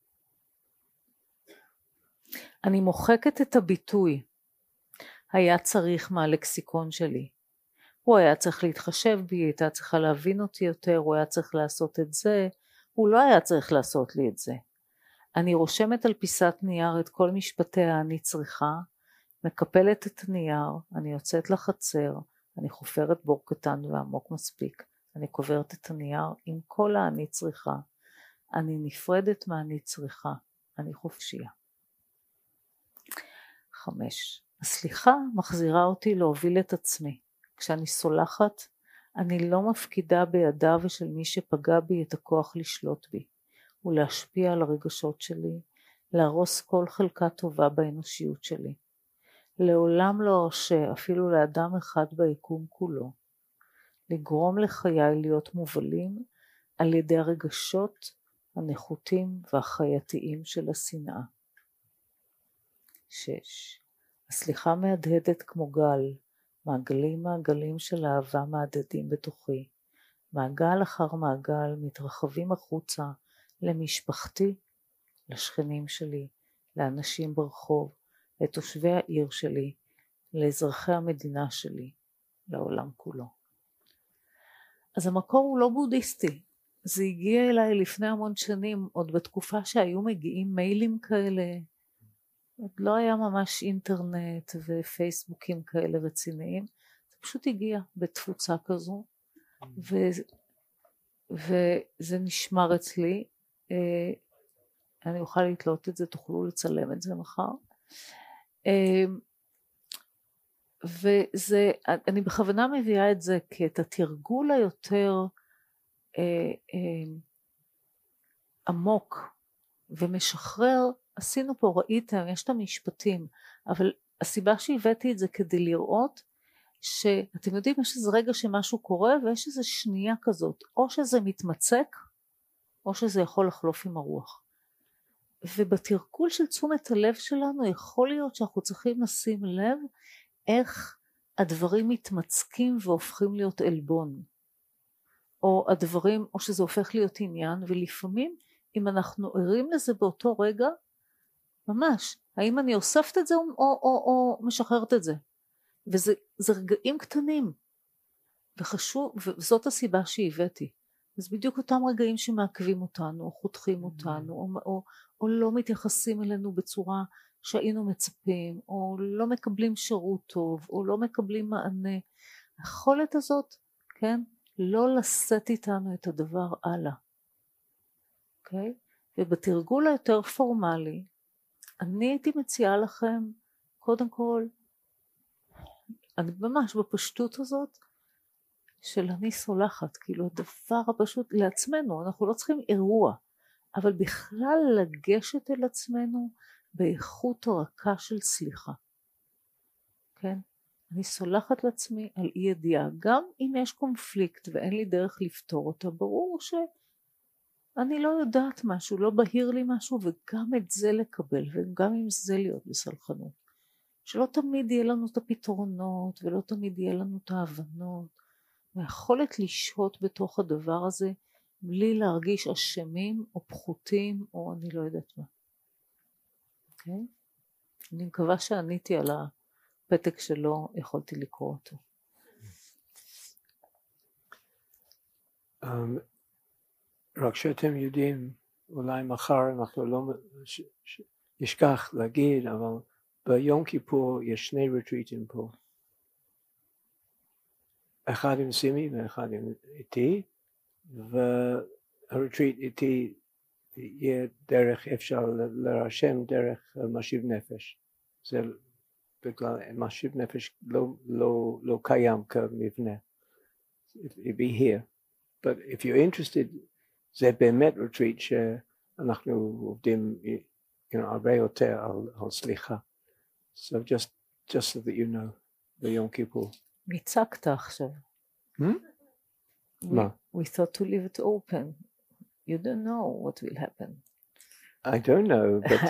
Speaker 2: אני מוחקת את הביטוי, היה צריך מהלקסיקון שלי. הוא היה צריך להתחשב בי, הייתה צריכה להבין אותי יותר, הוא היה צריך לעשות את זה, הוא לא היה צריך לעשות לי את זה. אני רושמת על פיסת נייר את כל משפטיה אני צריכה, מקפלת את הנייר, אני יוצאת לחצר, אני חופרת בור קטן ועמוק מספיק, אני קוברת את הנייר עם כל האני צריכה, אני נפרדת מהאני צריכה, אני חופשייה. 5. הסליחה מחזירה אותי להוביל את עצמי. כשאני סולחת, אני לא מפקידה בידיו ושל מי שפגע בי את הכוח לשלוט בי, ולהשפיע על הרגשות שלי, להרוס כל חלקה טובה באנושיות שלי. לעולם לא ארשה אפילו לאדם אחד ביקום כולו, לגרום לחיי להיות מובלים על ידי הרגשות הנחותים והחייתיים של השנאה. 6. הסליחה מהדהדת כמו גל, מעגלים של אהבה מהדהדים בתוכי, מעגל אחר מעגל מתרחבים החוצה למשפחתי, לשכנים שלי, לאנשים ברחוב, לתושבי העיר שלי, לאזרחי המדינה שלי, לעולם כולו. אז המקור הוא לא בודהיסטי, זה הגיע אליי לפני המון שנים, עוד בתקופה שהיו מגיעים מיילים כאלה, עוד לא היה ממש אינטרנט ופייסבוקים כאלה רציניים, זה פשוט הגיע בתפוצה כזו, וזה נשמר אצלי, אני אוכל לתלות את זה, תוכלו לצלם את זה מחר, וזה, אני בכוונה מביאה את זה כאת התרגול היותר עמוק ומשחרר, עשינו פה, ראיתם, יש את המשפטים, אבל הסיבה שהבאתי את זה כדי לראות שאתם יודעים, יש איזה רגע שמשהו קורה ויש איזה שנייה כזאת, או שזה מתמצק או שזה יכול לחלוף עם הרוח. ובתרגול של תשומת הלב שלנו יכול להיות שאנחנו צריכים לשים לב איך הדברים מתמצקים והופכים להיות אלבון, או הדברים, או שזה הופך להיות עניין, ולפעמים אם אנחנו ערים לזה באותו רגע, ממש, האם אני אוספת את זה או משחררת את זה, וזה רגעים קטנים, וחשוב, וזאת הסיבה שהבאתי, אז בדיוק אותם רגעים שמעכבים אותנו, או חותכים אותנו, או לא מתייחסים אלינו בצורה שהיינו מצפים, או לא מקבלים שירות טוב, או לא מקבלים מענה, היכולת הזאת, כן, לא לשאת איתנו את הדבר הלאה, אוקיי? ובתרגול היותר פורמלי, אני הייתי מציעה לכם, קודם כל, אני ממש בפשטות הזאת, של אני סולחת, כאילו הדבר הפשוט לעצמנו, אנחנו לא צריכים אירוע, אבל בכלל לגשת אל עצמנו באיכות הרכה של סליחה, כן? אני סולחת לעצמי על אי ידיעה, גם אם יש קונפליקט ואין לי דרך לפתור אותה, ברור שאני לא יודעת משהו, לא בהיר לי משהו, וגם את זה לקבל, וגם עם זה להיות בסלחנות, שלא תמיד יהיה לנו את הפתרונות, ולא תמיד יהיה לנו את ההבנות, והיכולת לשהות בתוך הדבר הזה, בלי להרגיש אשמים או פחותים, או אני לא יודעת מה. אוקיי? אני מקווה שעניתי על הפתק שלא יכולתי לקרוא אותו.
Speaker 1: רק שאתם יודעים, אולי מחר אנחנו לא נשכח להגיד, אבל ביום כיפור יש 2 ריטריטים פה. אחד עם סימי ואחד איתי, והריטריט איתי יהיה דרך, אפשר להירשם דרך משיב נפש. זה בגלל משיב נפש לא קיים כמבנה. It'll be here. But if you're interested, זה באמת ריטריט שאנחנו עובדים הרבה יותר על סליחה. So just so that you know, ביום כיפור.
Speaker 2: הצקת עכשיו.
Speaker 1: מה?
Speaker 2: We thought to leave it open. You don't know what will happen.
Speaker 1: I don't know, but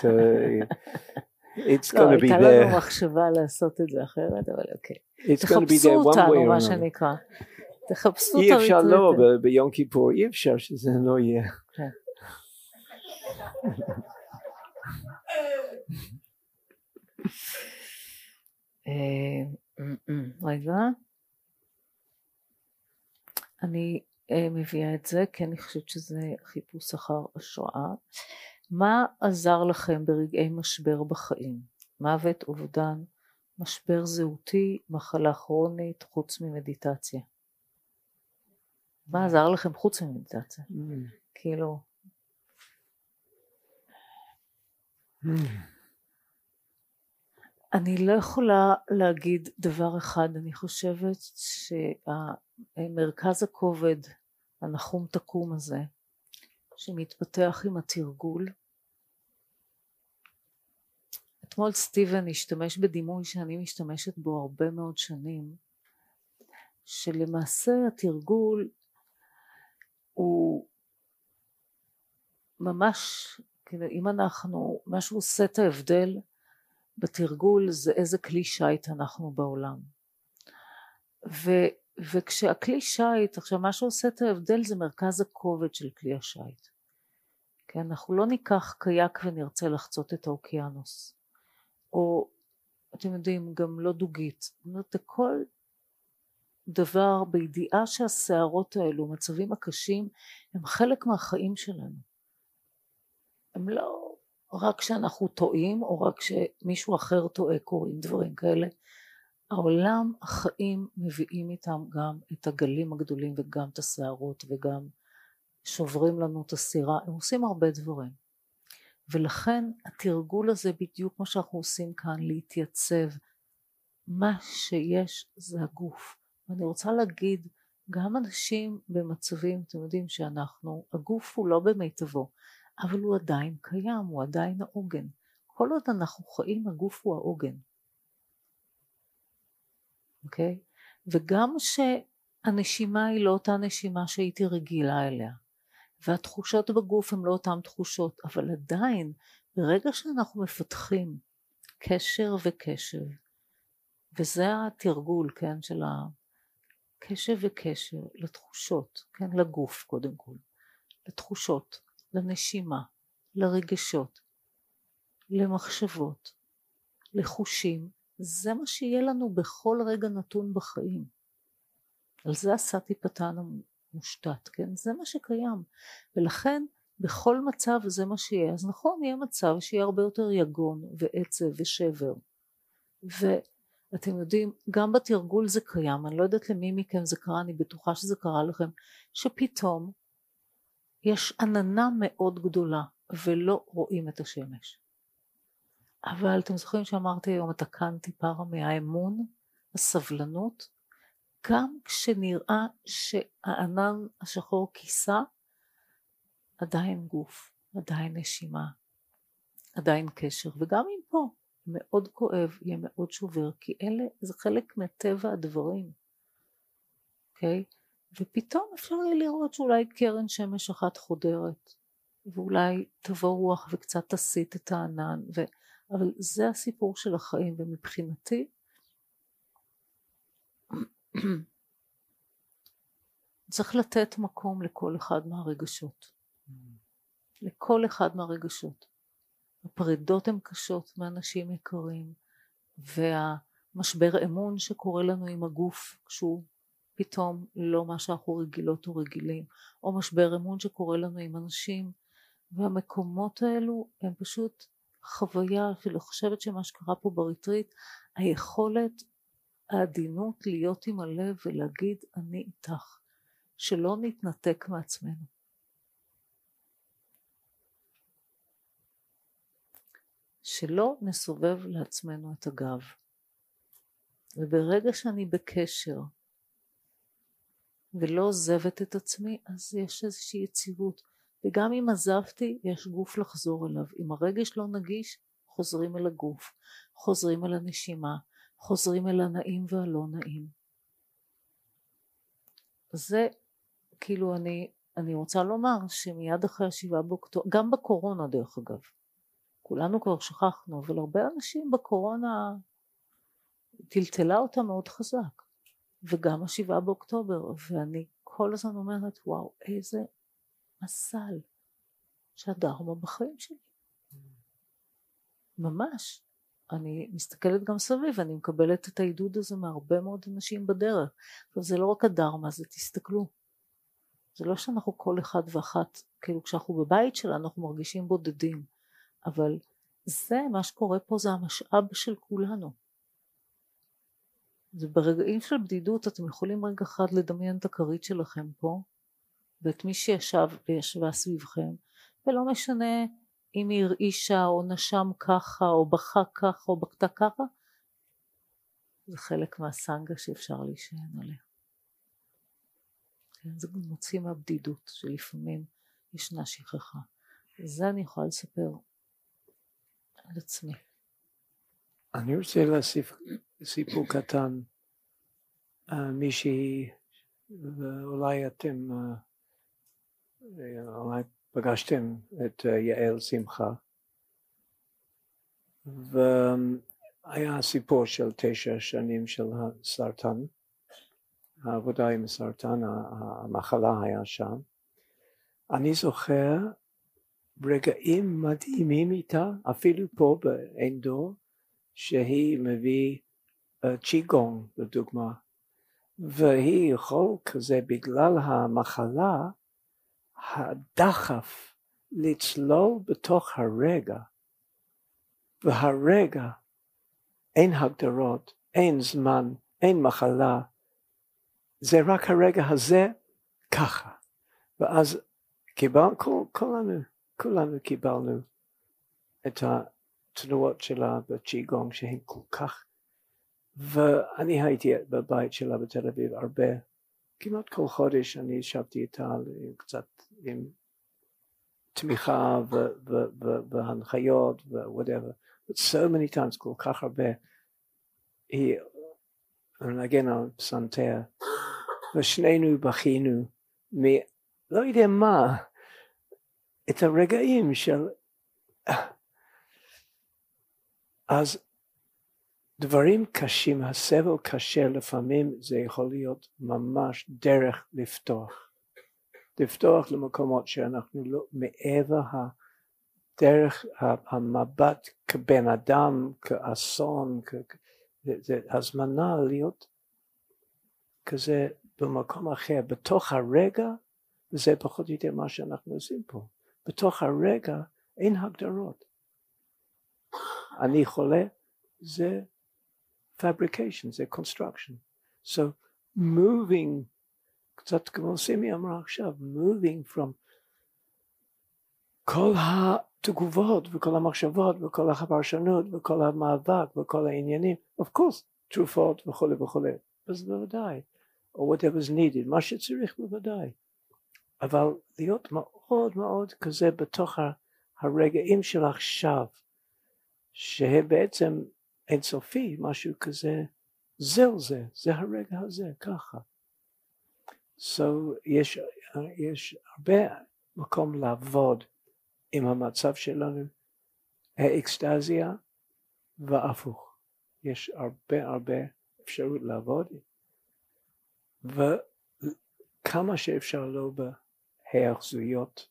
Speaker 1: it's going to be there.
Speaker 2: הייתה לנו מחשבה לעשות את זה אחרת, אבל אוקיי. תחפשו אותנו, מה שנקרא. תחפשו את
Speaker 1: אי אפשר לא, ביום כיפור אי אפשר שזה לא יהיה.
Speaker 2: רגע, אני מביאה את זה כי אני חושבת שזה חיפוש אחר השראה. מה עזר לכם ברגעי משבר בחיים? מוות, אובדן, משבר זהותי, מחלה כרונית, חוץ ממדיטציה. מה עזר לכם חוץ ממדיטציה? כאילו... אני לא יכולה להגיד דבר אחד, אני חושבת שהמרכז הכובד, הנחום תקום הזה, שמתפתח עם התרגול, אתמול סטיבן השתמש בדימוי שאני משתמשת בו הרבה מאוד שנים, שלמעשה התרגול הוא ממש, אם אנחנו, מה שהוא עושה את ההבדל בתרגול זה איזה כלי שייט אנחנו בעולם. וכשהכלי שייט, עכשיו מה שעושה את ההבדל זה מרכז הכובד של כלי השייט. כן, אנחנו לא ניקח קייק ונרצה לחצות את האוקיינוס. או אתם יודעים, גם לא דוגית. זאת אומרת, כל דבר בידיעה שהסערות האלו, המצבים הקשים, הם חלק מהחיים שלנו. הם לא רק כשאנחנו טועים, או רק כשמישהו אחר טועה קוראים דברים כאלה. העולם, החיים מביאים איתם גם את הגלים הגדולים וגם את הסערות וגם שוברים לנו את הסירה, הם עושים הרבה דברים. ולכן התרגול הזה בדיוק מה שאנחנו עושים כאן, להתייצב, מה שיש זה הגוף. ואני רוצה להגיד, גם אנשים במצבים, אתם יודעים שאנחנו, הגוף הוא לא במיטבו, אבל הוא עדיין קיים, הוא עדיין העוגן. כל עוד אנחנו חיים, הגוף הוא העוגן. אוקיי? וגם שהנשימה היא לא אותה נשימה שהייתי רגילה אליה, והתחושות בגוף הן לא אותן תחושות, אבל עדיין, ברגע שאנחנו מפתחים קשר וקשב, וזה התרגול, כן, של הקשב וקשר לתחושות, כן, לגוף קודם כל, לתחושות, לנשימה, לרגשות, למחשבות, לחושים, זה מה שיהיה לנו בכל רגע נתון בחיים. על זה הסטיפטאנה מושתת, כן? זה מה שקיים. ולכן בכל מצב זה מה שיהיה. אז נכון, יהיה מצב שיהיה הרבה יותר יגון ועצב ושבר. ואתם יודעים, גם בתרגול זה קיים, אני לא יודעת למי מכם זה קרה, אני בטוחה שזה קרה לכם, שפתאום יש עננה מאוד גדולה ולא רואים את השמש. אבל אתם זוכרים שאמרתי היום את כאן טיפה מהאמון, הסבלנות, גם כשנראה שהענן השחור כיסה, עדיין גוף, עדיין נשימה, עדיין קשר, וגם אם פה מאוד כואב, יהיה מאוד שובר, כי אלה זה חלק מטבע הדברים, אוקיי? ופתאום אפשר יהיה לראות שאולי קרן שמש אחת חודרת, ואולי תבוא רוח וקצת תסיט את הענן, אבל זה הסיפור של החיים, ומבחינתי, צריך לתת מקום לכל אחד מהרגשות. לכל אחד מהרגשות. הפרידות הן קשות מאנשים יקרים, והמשבר אמון שקורה לנו עם הגוף, כשהוא פתאום לא מה שאנחנו רגילות או רגילים, או משבר אמון שקורה לנו עם אנשים, והמקומות האלו הם פשוט חוויה, אפילו חושבת שמה שקרה פה בריטריט, היכולת, העדינות להיות עם הלב ולהגיד אני איתך, שלא נתנתק מעצמנו. שלא נסובב לעצמנו את הגב. וברגע שאני בקשר ולא עוזבת את עצמי, אז יש איזושהי יציבות. וגם אם עזבתי, יש גוף לחזור אליו. אם הרגש לא נגיש, חוזרים אל הגוף, חוזרים אל הנשימה, חוזרים אל הנעים והלא נעים. זה כאילו אני רוצה לומר שמיד אחרי 7 באוקטובר, גם בקורונה דרך אגב, כולנו כבר שכחנו, אבל הרבה אנשים בקורונה טלטלה אותה מאוד חזק, וגם 7 באוקטובר, ואני כל הזמן אומרת וואו איזה מזל שהדרמה בחיים שלי. ממש. אני מסתכלת גם סביב, אני מקבלת את העידוד הזה מהרבה מאוד אנשים בדרך. אבל זה לא רק הדרמה, זה תסתכלו. זה לא שאנחנו כל אחד ואחת, כאילו כשאנחנו בבית שלנו אנחנו מרגישים בודדים, אבל זה מה שקורה פה, זה המשאב של כולנו. זה ברגעים של בדידות אתם יכולים רגע אחד לדמיין את הכרית שלכם פה, ואת מי שישב וישבה סביבכם, ולא משנה אם היא הרעישה או נשם ככה או בכה ככה או בכתה ככה, זה חלק מהסנגה שאפשר להישען עליה. כן, זה מוציא מהבדידות שלפעמים ישנה שכחה. זה אני יכולה לספר על עצמי.
Speaker 1: אני רוצה להוסיף סיפור קטן. מישהי, ואולי אתם אולי פגשתם את יעל שמחה, והיה סיפור של 9 שנים של הסרטן, העבודה עם הסרטן, המחלה היה שם. אני זוכר רגעים מדהימים איתה, אפילו פה בעין דור, שהיא מביא צ'יגונג לדוגמה, והיא יכול כזה בגלל המחלה, הדחף לצלול בתוך הרגע, והרגע אין הגדרות, אין זמן, אין מחלה, זה רק הרגע הזה ככה. ואז כולנו קיבלנו את התנועות שלה בצ'יגונג שהן כל כך, ואני הייתי בבית שלה בתל אביב הרבה, כמעט כל חודש אני ישבתי איתה קצת עם תמיכה והנחיות ו-whatever, but so many times, כל כך הרבה, היא מנגן על פסנתר, ושנינו בכינו, לא יודע מה, את הרגעים של, אז דברים קשים, הסבל קשה לפעמים, זה יכול להיות ממש דרך לפתוח למקומות שאנחנו לא, מעבר דרך המבט כבן אדם, כאסון, זה הזמנה להיות כזה במקום אחר, בתוך הרגע, וזה פחות או יותר מה שאנחנו עושים פה, בתוך הרגע אין הגדרות. אני חולה, זה fabrication, זה construction. So moving, קצת כמו סימי אמרה עכשיו, moving from כל התגובות וכל המחשבות וכל הפרשנות וכל המאבק וכל העניינים, of course, תרופות וכו', אז בוודאי, or whatever is needed, מה שצריך בוודאי. אבל להיות מאוד מאוד כזה בתוך הרגעים של עכשיו, שהם בעצם אינסופי, משהו כזה, זה הרגע הזה, ככה. So יש הרבה מקום לעבוד עם המצב שלנו, האקסטזיה והפוך. יש הרבה אפשרות לעבוד, וכמה שאפשר לא בהיאחזויות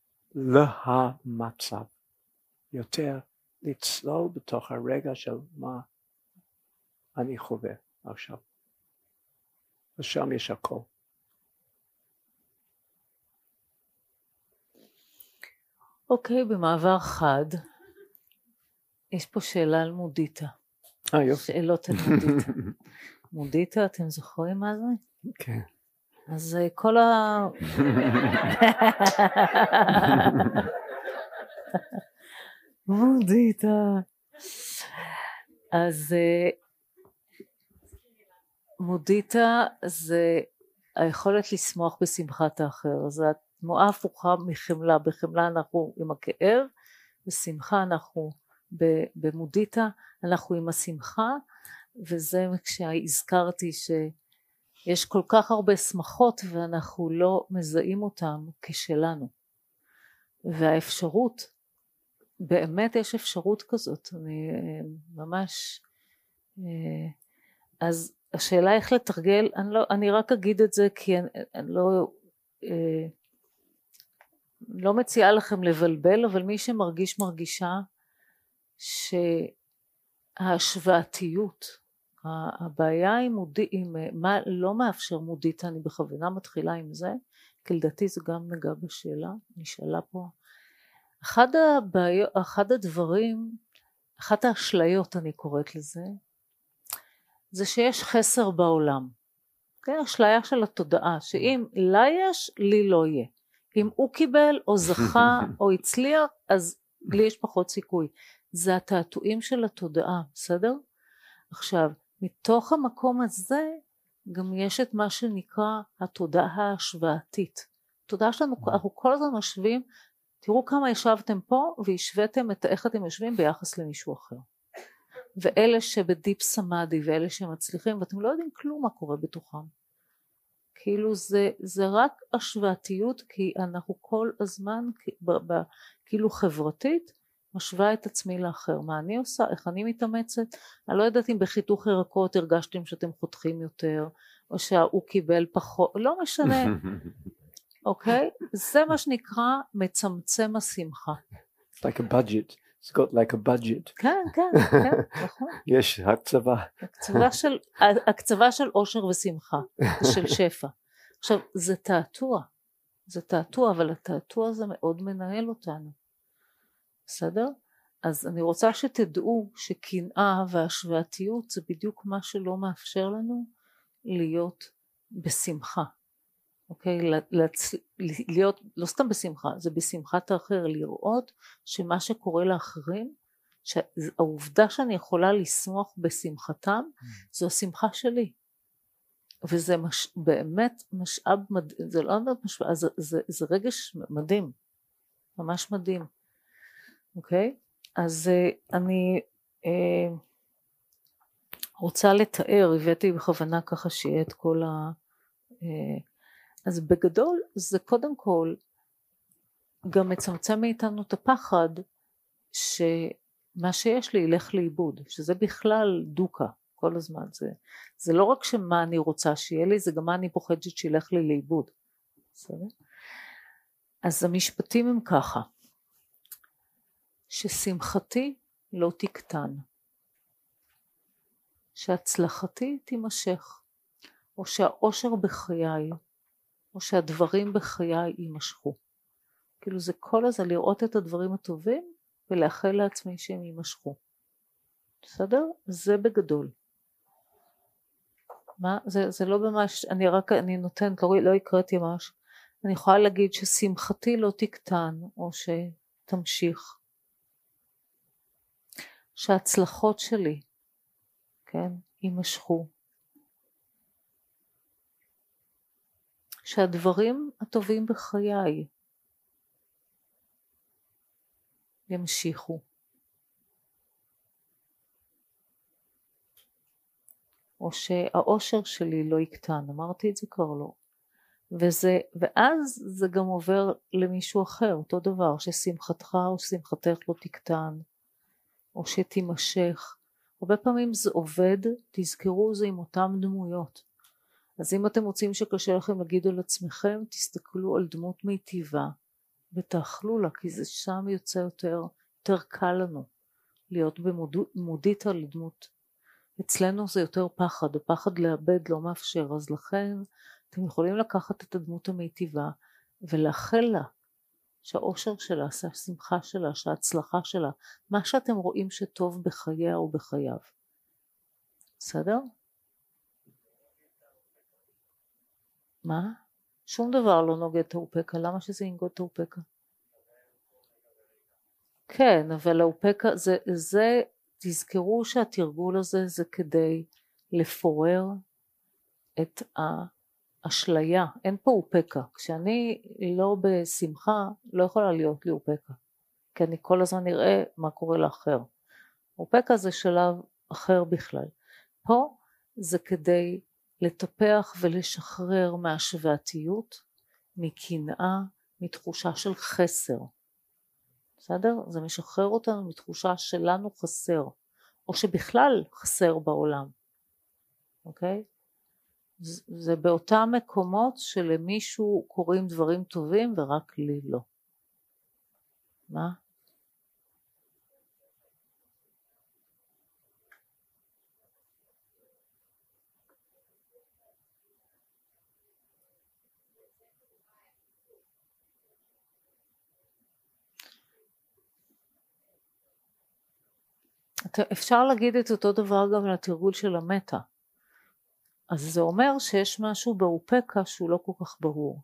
Speaker 1: להמצב, יותר לצלול בתוך הרגע של מה אני חווה עכשיו. ושם יש הכל.
Speaker 2: אוקיי, במעבר חד, יש פה שאלה על מודיטה.
Speaker 1: יופי.
Speaker 2: שאלות על מודיטה. מודיטה, אתם זוכרים מה זה?
Speaker 1: כן.
Speaker 2: אז כל מודיטה. אז מודיטה זה היכולת לשמוח בשמחת האחר. זה התנועה הפוכה מחמלה. בחמלה אנחנו עם הכאב, בשמחה אנחנו במודיטה, אנחנו עם השמחה, וזה כשהזכרתי שיש כל כך הרבה שמחות ואנחנו לא מזהים אותם כשלנו. והאפשרות, באמת יש אפשרות כזאת, אני ממש, אז השאלה איך לתרגל, אני רק אגיד את זה כי אני לא מציעה לכם לבלבל, אבל מי שמרגיש מרגישה שההשוואתיות, הבעיה עם מה לא מאפשר מודית, אני בכוונה מתחילה עם זה, כי לדעתי זה גם נגע בשאלה, נשאלה פה, אחד הדברים, אחת האשליות אני קוראת לזה, זה שיש חסר בעולם. כן, אשליה של התודעה, שאם לה יש, לי לא יהיה. אם הוא קיבל או זכה או הצליח, אז לי יש פחות סיכוי. זה התעתועים של התודעה, בסדר? עכשיו, מתוך המקום הזה, גם יש את מה שנקרא התודעה ההשוואתית. התודעה שלנו, אנחנו כל הזמן משווים, תראו כמה ישבתם פה, והשוויתם את איך אתם יושבים ביחס למישהו אחר. ואלה שבדיפ סמאדי, ואלה שמצליחים, ואתם לא יודעים כלום מה קורה בתוכם. כאילו זה רק השוואתיות, כי אנחנו כל הזמן, כאילו חברתית, משווה את עצמי לאחר. מה אני עושה? איך אני מתאמצת? אני לא יודעת אם בחיתוך ירקות הרגשתם שאתם חותכים יותר, או שהוא קיבל פחות, לא משנה. אוקיי? זה מה שנקרא מצמצם השמחה.
Speaker 1: It's like a budget. It's got like a budget.
Speaker 2: כן, כן, נכון.
Speaker 1: יש הקצבה.
Speaker 2: הקצבה של עושר ושמחה, של שפע. עכשיו, זה תעתוע, אבל התעתוע הזה מאוד מנהל אותנו. בסדר? אז אני רוצה שתדעו שקנאה והשוואתיות זה בדיוק מה שלא מאפשר לנו להיות בשמחה. אוקיי? להיות לא סתם בשמחה, זה בשמחת האחר, לראות שמה שקורה לאחרים, שהעובדה שאני יכולה לשמוח בשמחתם, זו השמחה שלי. וזה באמת משאב מדהים, זה לא משאב, זה רגש מדהים, ממש מדהים. אוקיי? אז אני רוצה לתאר, הבאתי בכוונה ככה שיהיה את כל אז בגדול זה קודם כל גם מצמצם מאיתנו את הפחד שמה שיש לי ילך לאיבוד, שזה בכלל דוקה כל הזמן, זה לא רק שמה אני רוצה שיהיה לי, זה גם מה אני פוחדת שילך לי לאיבוד. בסדר? אז המשפטים הם ככה, ששמחתי לא תקטן, שהצלחתי תימשך, או שהאושר בחיי, או שהדברים בחיי יימשכו. כאילו זה כל הזמן לראות את הדברים הטובים, ולאחל לעצמי שהם יימשכו. בסדר? זה בגדול. מה? זה לא ממש, אני נותנת, לא הקראתי ממש, אני יכולה להגיד ששמחתי לא תקטן, או שתמשיך. שההצלחות שלי, כן, יימשכו. שהדברים הטובים בחיי ימשיכו. או שהאושר שלי לא יקטן, אמרתי את זה כבר לא. ואז זה גם עובר למישהו אחר, אותו דבר, ששמחתך או שמחתך לא תקטן, או שתימשך. הרבה פעמים זה עובד, תזכרו זה עם אותם דמויות. אז אם אתם רוצים שקשה לכם להגיד על עצמכם, תסתכלו על דמות מיטיבה, ותאכלו לה, כי זה שם יוצא יותר קל לנו, להיות במודית על דמות. אצלנו זה יותר פחד, הפחד לאבד לא מאפשר, אז לכן אתם יכולים לקחת את הדמות המיטיבה, ולאחל לה, שהאושר שלה, שהשמחה שלה, שההצלחה שלה, מה שאתם רואים שטוב בחייה או בחייו. בסדר? מה? שום דבר לא נוגד תאופקה, למה שזה ינגוד תאופקה? כן, אבל האופקה, זה, תזכרו שהתרגול הזה זה כדי לפורר את האשליה, אין פה אופקה, כשאני לא בשמחה לא יכולה להיות לי אופקה, כי אני כל הזמן נראה מה קורה לאחר. אופקה זה שלב אחר בכלל, פה זה כדי לטפח ולשחרר מהשוואתיות, מקנאה, מתחושה של חסר. בסדר? זה משחרר אותנו מתחושה שלנו חסר, או שבכלל חסר בעולם. אוקיי? זה באותם מקומות שלמישהו קוראים דברים טובים ורק לי לא. מה? אפשר להגיד את אותו דבר גם על התרגול של המטה. אז זה אומר שיש משהו באופקה שהוא לא כל כך ברור.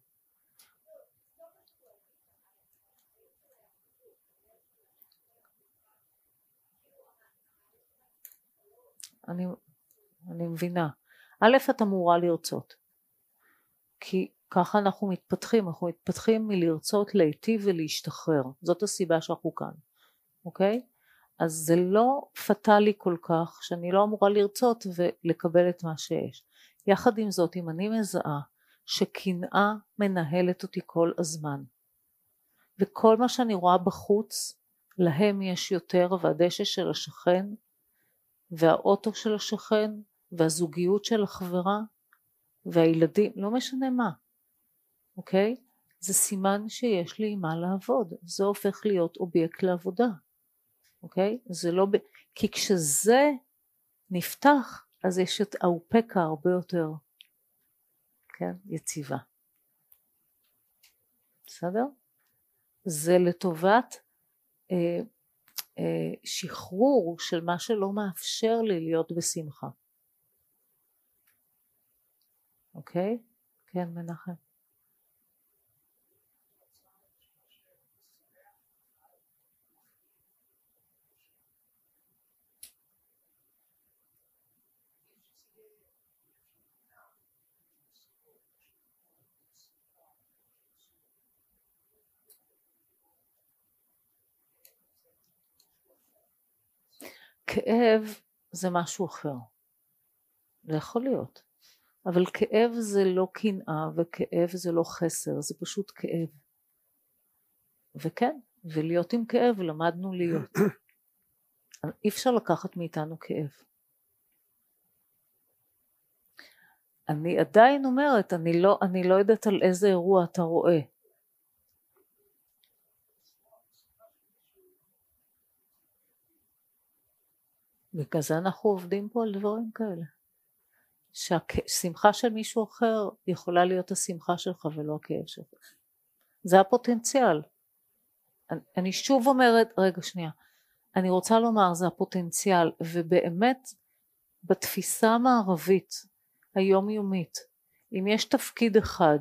Speaker 2: אני מבינה. א', את אמורה לרצות. כי ככה אנחנו מתפתחים מלרצות להיטיב ולהשתחרר. זאת הסיבה שאנחנו כאן. אוקיי? אז זה לא פטלי כל כך שאני לא אמורה לרצות ולקבל את מה שיש. יחד עם זאת, אם אני מזהה שקנאה מנהלת אותי כל הזמן, וכל מה שאני רואה בחוץ, להם יש יותר, והדשא של השכן, והאוטו של השכן, והזוגיות של החברה, והילדים, לא משנה מה, אוקיי? זה סימן שיש לי מה לעבוד, זה הופך להיות אובייקט לעבודה. אוקיי? זה לא כי כשזה נפתח, אז יש את האופקה הרבה יותר, כן? יציבה. בסדר? זה לטובת שחרור של מה שלא מאפשר לי להיות בשמחה. אוקיי? כן, מנחם. כאב זה משהו אחר, זה יכול להיות, אבל כאב זה לא קנאה וכאב זה לא חסר, זה פשוט כאב. וכן, ולהיות עם כאב למדנו להיות. אי אפשר לקחת מאיתנו כאב. אני עדיין אומרת, אני לא יודעת על איזה אירוע אתה רואה. בגלל זה אנחנו עובדים פה על דברים כאלה. שהשמחה של מישהו אחר יכולה להיות השמחה שלך ולא הכאב שלך. זה הפוטנציאל. אני שוב אומרת, רגע שנייה, אני רוצה לומר זה הפוטנציאל, ובאמת בתפיסה המערבית היומיומית, אם יש תפקיד אחד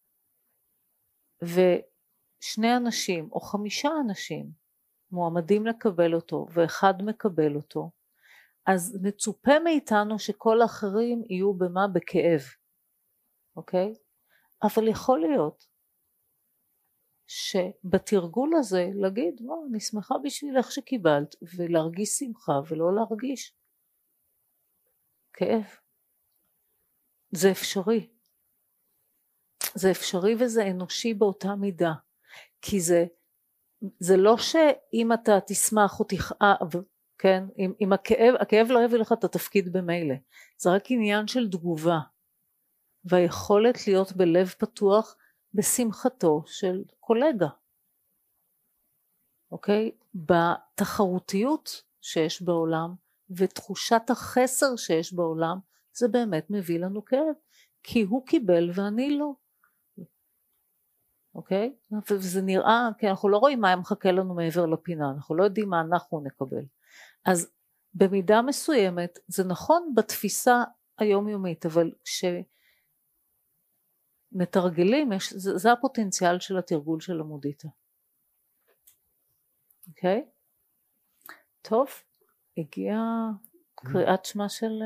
Speaker 2: ושני אנשים או 5 אנשים מועמדים לקבל אותו ואחד מקבל אותו, אז מצופה מאיתנו שכל האחרים יהיו במה? בכאב, אוקיי? אבל יכול להיות שבתרגול הזה להגיד, אני שמחה בשבילך שקיבלת, ולהרגיש שמחה ולא להרגיש כאב. זה אפשרי. זה אפשרי וזה אנושי באותה מידה. כי זה לא שאם אתה תשמח או תכאב, כן? אם הכאב לא יביא לך את התפקיד במילא. זה רק עניין של תגובה. והיכולת להיות בלב פתוח בשמחתו של קולגה. אוקיי? בתחרותיות שיש בעולם ותחושת החסר שיש בעולם, זה באמת מביא לנו כאב. כי הוא קיבל ואני לא. אוקיי? וזה נראה, כי אנחנו לא רואים מה מחכה לנו מעבר לפינה, אנחנו לא יודעים מה אנחנו נקבל. אז במידה מסוימת זה נכון בתפיסה היומיומית, אבל כשמתרגלים, זה הפוטנציאל של התרגול של המודיטה. אוקיי? טוב, הגיעה קריאת שמע של...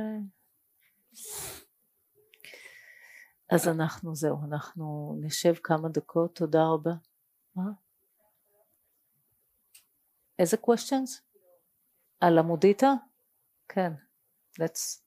Speaker 2: אז אנחנו נשב כמה דקות, תודה רבה. מה? איזה questions? על המודיטה? כן, let's...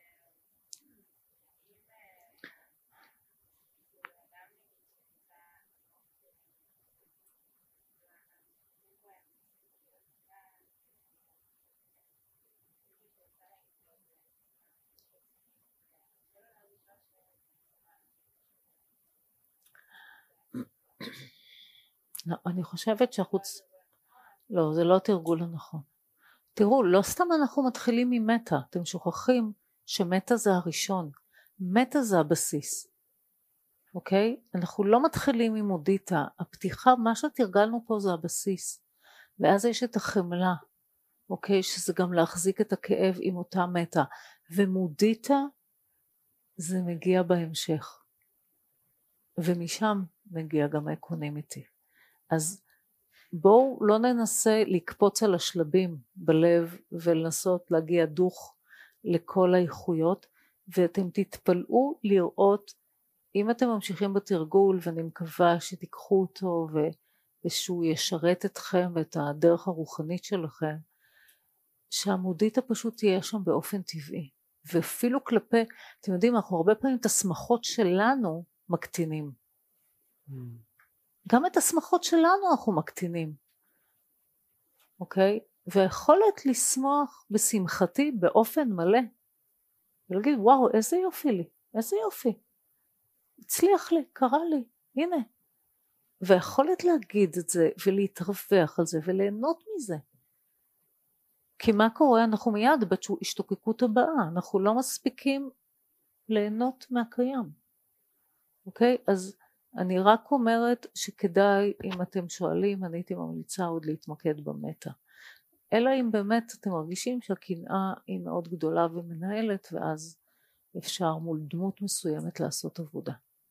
Speaker 2: לא, אני חושבת שהחוץ... לא, זה לא תרגול הנכון. תראו, לא סתם אנחנו מתחילים ממטה, אתם שוכחים שמטה זה הראשון, מטה זה הבסיס, אוקיי? אנחנו לא מתחילים עם מודיטה, הפתיחה, מה שתרגלנו פה זה הבסיס, ואז יש את החמלה, אוקיי? שזה גם להחזיק את הכאב עם אותה מטה. ומודיטה זה מגיע בהמשך. ומשם מגיע גם האקונימיטי. אז בואו לא ננסה לקפוץ על השלבים בלב ולנסות להגיע דוך לכל האיכויות, ואתם תתפלאו לראות, אם אתם ממשיכים בתרגול, ואני מקווה שתיקחו אותו ושהוא ישרת אתכם ואת הדרך הרוחנית שלכם, שהמודיטה פשוט תהיה שם באופן טבעי. ואפילו כלפי, אתם יודעים, אנחנו הרבה פעמים את השמחות שלנו מקטינים. גם את השמחות שלנו אנחנו מקטינים. אוקיי? והיכולת לשמוח בשמחתי באופן מלא. ולהגיד, וואו, איזה יופי לי, איזה יופי. הצליח לי, קרה לי, הנה. והיכולת להגיד את זה ולהתרווח על זה וליהנות מזה. כי מה קורה? אנחנו מיד בהשתוקקות הבאה, אנחנו לא מספיקים ליהנות מהקיים. אוקיי? אז אני רק אומרת שכדאי, אם אתם שואלים, אני הייתי ממליצה עוד להתמקד במטה. אלא אם באמת אתם מרגישים שהקנאה היא מאוד גדולה ומנהלת, ואז אפשר מול דמות מסוימת לעשות עבודה.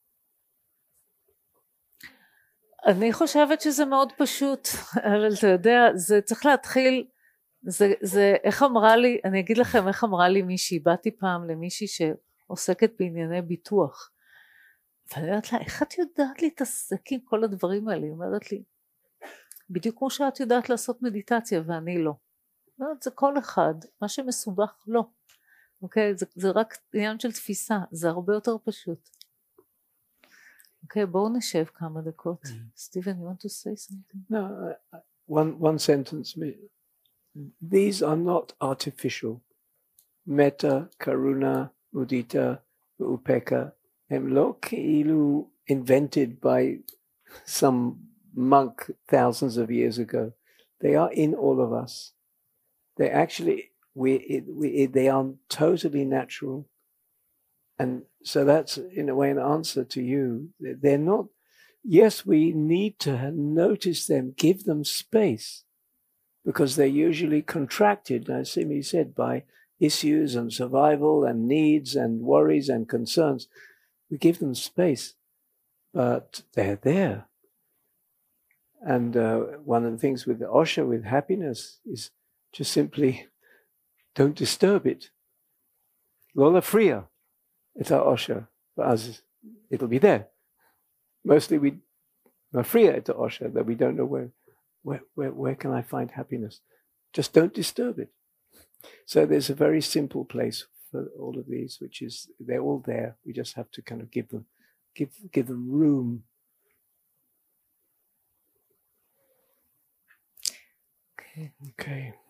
Speaker 2: אני חושבת שזה מאוד פשוט, אבל אתה יודע, זה צריך להתחיל, זה איך אמרה לי, אני אגיד לכם איך אמרה לי מישהי, באתי פעם למישהי שעוסקת בענייני ביטוח, ואני אומרת לה, איך את יודעת להתעסק עם כל הדברים האלה? היא אומרת לי, בדיוק כמו שאת יודעת לעשות מדיטציה ואני לא. אומרת, זה כל אחד, מה שמסובך לא. אוקיי? זה רק עניין של תפיסה, זה הרבה יותר פשוט. אוקיי, בואו נשב כמה דקות. סטיבן, you want to say something?
Speaker 1: No, one sentence. These are not artificial. Metta, Karuna, Mudita, Upeka, הם לא כאילו invented by some monk thousands of years ago. They are in all of us. They actually, they are totally natural. And so that's in a way an answer to you. They're not, yes, we need to notice them, give them space, because they're usually contracted, as Simi said, by issues and survival and needs and worries and concerns. We give them space, but they're there. And one of the things with the Osha, with happiness, is just simply don't disturb it. Lola Fria, it's our Osha. For us, it'll be there. Mostly we Fria it's our Osha, that we don't know where can I find happiness. Just don't disturb it. So there's a very simple place for all of these, which is they're all there. We just have to kind of give them room.
Speaker 2: Okay.
Speaker 1: Okay.